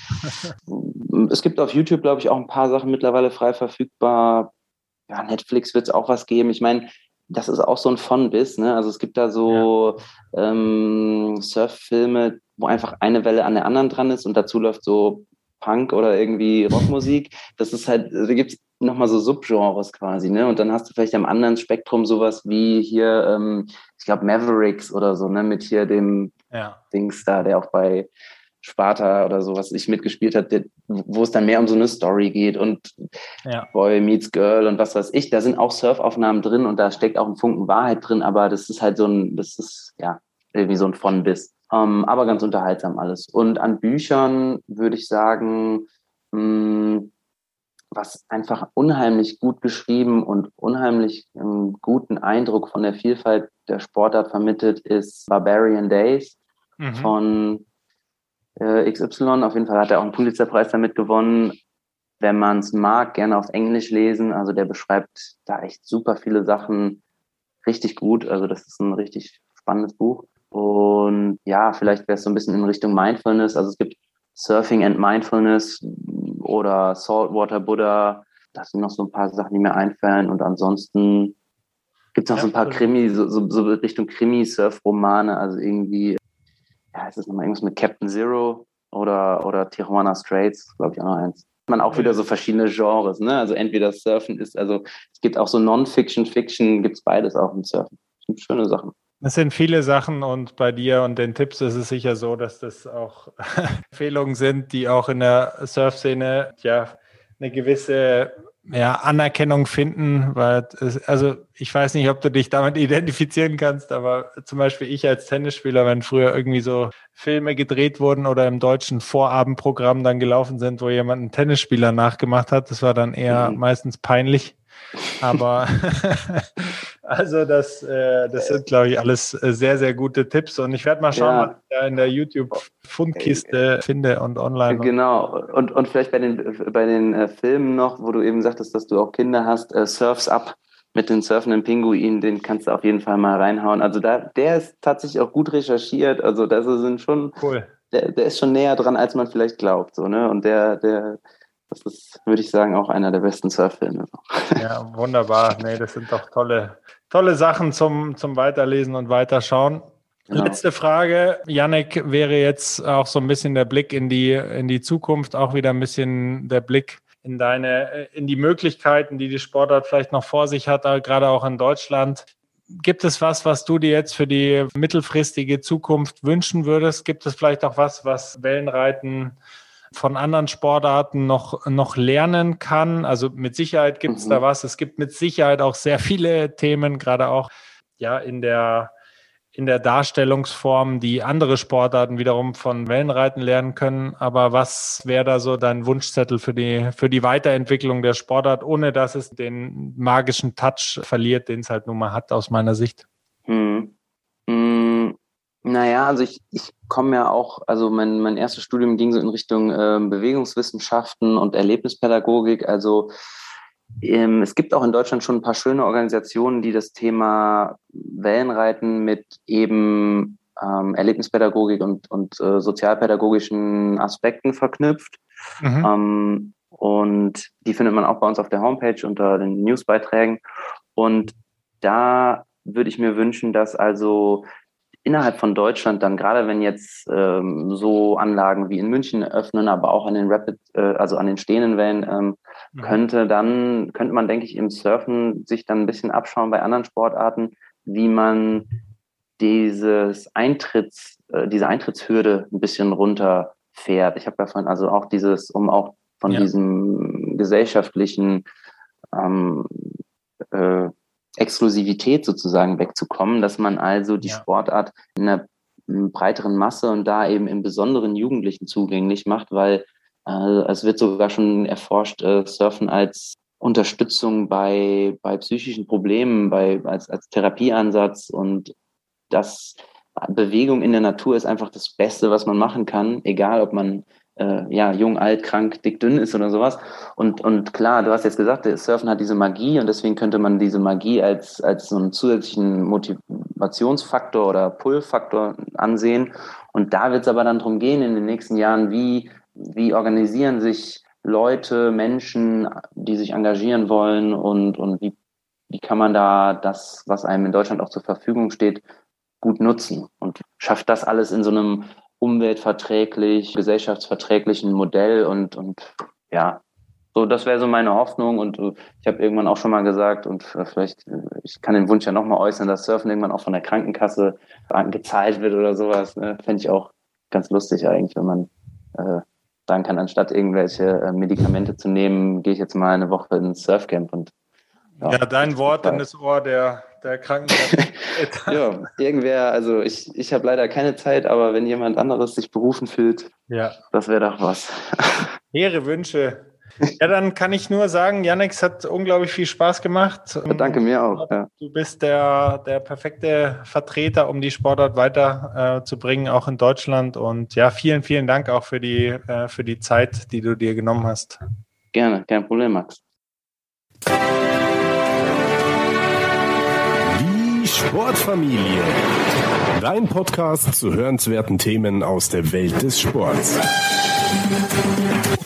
es gibt auf YouTube, glaube ich, auch ein paar Sachen mittlerweile frei verfügbar. Ja, Netflix wird es auch was geben. Ich meine, das ist auch so ein Fun-Biss, ne? Also es gibt da so ja. ähm, Surffilme, wo einfach eine Welle an der anderen dran ist und dazu läuft so Punk oder irgendwie Rockmusik. Das ist halt, da gibt es nochmal so Subgenres quasi, ne? Und dann hast du vielleicht am anderen Spektrum sowas wie hier, ähm, ich glaube Mavericks oder so, ne? Mit hier dem ja. Dings da, der auch bei Sparta oder so, was ich mitgespielt hat, wo es dann mehr um so eine Story geht und ja. Boy meets Girl und was weiß ich. Da sind auch Surfaufnahmen drin und da steckt auch ein Funken Wahrheit drin, aber das ist halt so ein, das ist ja irgendwie so ein Von-Biss. Um, aber ganz unterhaltsam alles. Und an Büchern würde ich sagen, mh, was einfach unheimlich gut geschrieben und unheimlich einen guten Eindruck von der Vielfalt der Sportart vermittelt, ist Barbarian Days mhm. von äh, X Y. Auf jeden Fall hat er auch einen Pulitzerpreis damit gewonnen. wenn man es mag, gerne auf Englisch lesen. Also der beschreibt da echt super viele Sachen richtig gut. Also das ist ein richtig spannendes Buch. Und ja, vielleicht wäre es so ein bisschen in Richtung Mindfulness. Also es gibt Surfing and Mindfulness oder Saltwater Buddha. Das sind noch so ein paar Sachen, die mir einfallen. Und ansonsten gibt es noch ja, so ein paar Krimi, so, so, so Richtung Krimi-Surf-Romane. Also irgendwie, ja, ist das nochmal irgendwas mit Captain Zero oder, oder Tijuana Straits, glaube ich auch noch eins. Man auch wieder so verschiedene Genres, ne? Also entweder Surfen ist, also es gibt auch so Non-Fiction, Fiction, gibt es beides auch im Surfen. Das sind schöne Sachen. Es sind viele Sachen und bei dir und den Tipps ist es sicher so, dass das auch Empfehlungen sind, die auch in der Surfszene ja eine gewisse ja, Anerkennung finden, weil es, also ich weiß nicht, ob du dich damit identifizieren kannst, aber zum Beispiel ich als Tennisspieler, wenn früher irgendwie so Filme gedreht wurden oder im deutschen Vorabendprogramm dann gelaufen sind, wo jemand einen Tennisspieler nachgemacht hat, das war dann eher mhm. meistens peinlich. Aber also das, äh, das sind, glaube ich, alles sehr, sehr gute Tipps. Und ich werde mal schauen, ja. was ich da in der YouTube-Fundkiste finde und online. Genau. Und, und vielleicht bei den, bei den äh, Filmen noch, wo du eben sagtest, dass du auch Kinder hast, äh, Surf's Up mit den surfenden Pinguinen, den kannst du auf jeden Fall mal reinhauen. Also da, der ist tatsächlich auch gut recherchiert. Also das sind schon, cool. der, der ist schon näher dran, als man vielleicht glaubt. So, ne? Und der, der Das ist, würde ich sagen, auch einer der besten Surffilme. Ja, wunderbar. Nee, das sind doch tolle, tolle Sachen zum, zum Weiterlesen und Weiterschauen. Genau. Letzte Frage, Yannick, wäre jetzt auch so ein bisschen der Blick in die, in die Zukunft, auch wieder ein bisschen der Blick in deine, in die Möglichkeiten, die die Sportart vielleicht noch vor sich hat, gerade auch in Deutschland. Gibt es was, was du dir jetzt für die mittelfristige Zukunft wünschen würdest? Gibt es vielleicht auch was, was Wellenreiten von anderen Sportarten noch, noch lernen kann? Also mit Sicherheit gibt es mhm. da was. Es gibt mit Sicherheit auch sehr viele Themen, gerade auch ja in der, in der Darstellungsform, die andere Sportarten wiederum von Wellenreiten lernen können. Aber was wäre da so dein Wunschzettel für die, für die Weiterentwicklung der Sportart, ohne dass es den magischen Touch verliert, den es halt nun mal hat, aus meiner Sicht? Mhm. Mhm. Naja, also ich, ich komme ja auch, also mein, mein erstes Studium ging so in Richtung äh, Bewegungswissenschaften und Erlebnispädagogik. Also ähm, es gibt auch in Deutschland schon ein paar schöne Organisationen, die das Thema Wellenreiten mit eben ähm, Erlebnispädagogik und, und äh, sozialpädagogischen Aspekten verknüpft. Mhm. Ähm, und die findet man auch bei uns auf der Homepage unter den Newsbeiträgen. Und da würde ich mir wünschen, dass also innerhalb von Deutschland dann, gerade wenn jetzt ähm, so Anlagen wie in München öffnen, aber auch an den Rapid, äh, also an den stehenden Wellen, ähm, mhm. könnte dann, könnte man, denke ich, im Surfen sich dann ein bisschen abschauen bei anderen Sportarten, wie man dieses Eintritts, äh, diese Eintrittshürde ein bisschen runterfährt. Ich habe davon also auch dieses, um auch von ja. diesem gesellschaftlichen ähm, äh, Exklusivität sozusagen wegzukommen, dass man also die ja. Sportart in einer breiteren Masse und da eben im besonderen Jugendlichen zugänglich macht, weil äh, es wird sogar schon erforscht, äh, Surfen als Unterstützung bei bei psychischen Problemen, bei als als Therapieansatz, und das Bewegung in der Natur ist einfach das Beste, was man machen kann, egal ob man äh, ja jung, alt, krank, dick, dünn ist oder sowas. Und und klar, du hast jetzt gesagt, der Surfen hat diese Magie und deswegen könnte man diese Magie als als so einen zusätzlichen Motivationsfaktor oder Pull-Faktor ansehen. Und da wird es aber dann darum gehen in den nächsten Jahren, wie wie organisieren sich Leute, Menschen, die sich engagieren wollen, und und wie wie kann man da das, was einem in Deutschland auch zur Verfügung steht, gut nutzen und schafft das alles in so einem umweltverträglich, gesellschaftsverträglichen Modell, und und ja, so das wäre so meine Hoffnung. Und ich habe irgendwann auch schon mal gesagt, und vielleicht, ich kann den Wunsch ja nochmal äußern, dass Surfen irgendwann auch von der Krankenkasse gezahlt wird oder sowas. Ne? Fände ich auch ganz lustig eigentlich, wenn man äh, sagen kann, anstatt irgendwelche äh, Medikamente zu nehmen, gehe ich jetzt mal eine Woche ins Surfcamp. Und ja, ja dein Wort in das Ohr der der Krankenkasse. Ja, irgendwer, also ich, ich habe leider keine Zeit, aber wenn jemand anderes sich berufen fühlt, ja, das wäre doch was. Hehre Wünsche. Ja, dann kann ich nur sagen, Yannick, es hat unglaublich viel Spaß gemacht. Ja, danke, mir auch. Ja. Du bist der, der perfekte Vertreter, um die Sportart weiter äh, zu bringen, auch in Deutschland. Und ja, vielen, vielen Dank auch für die, äh, für die Zeit, die du dir genommen hast. Gerne, kein Problem, Max. Die Sportfamilie. Dein Podcast zu hörenswerten Themen aus der Welt des Sports.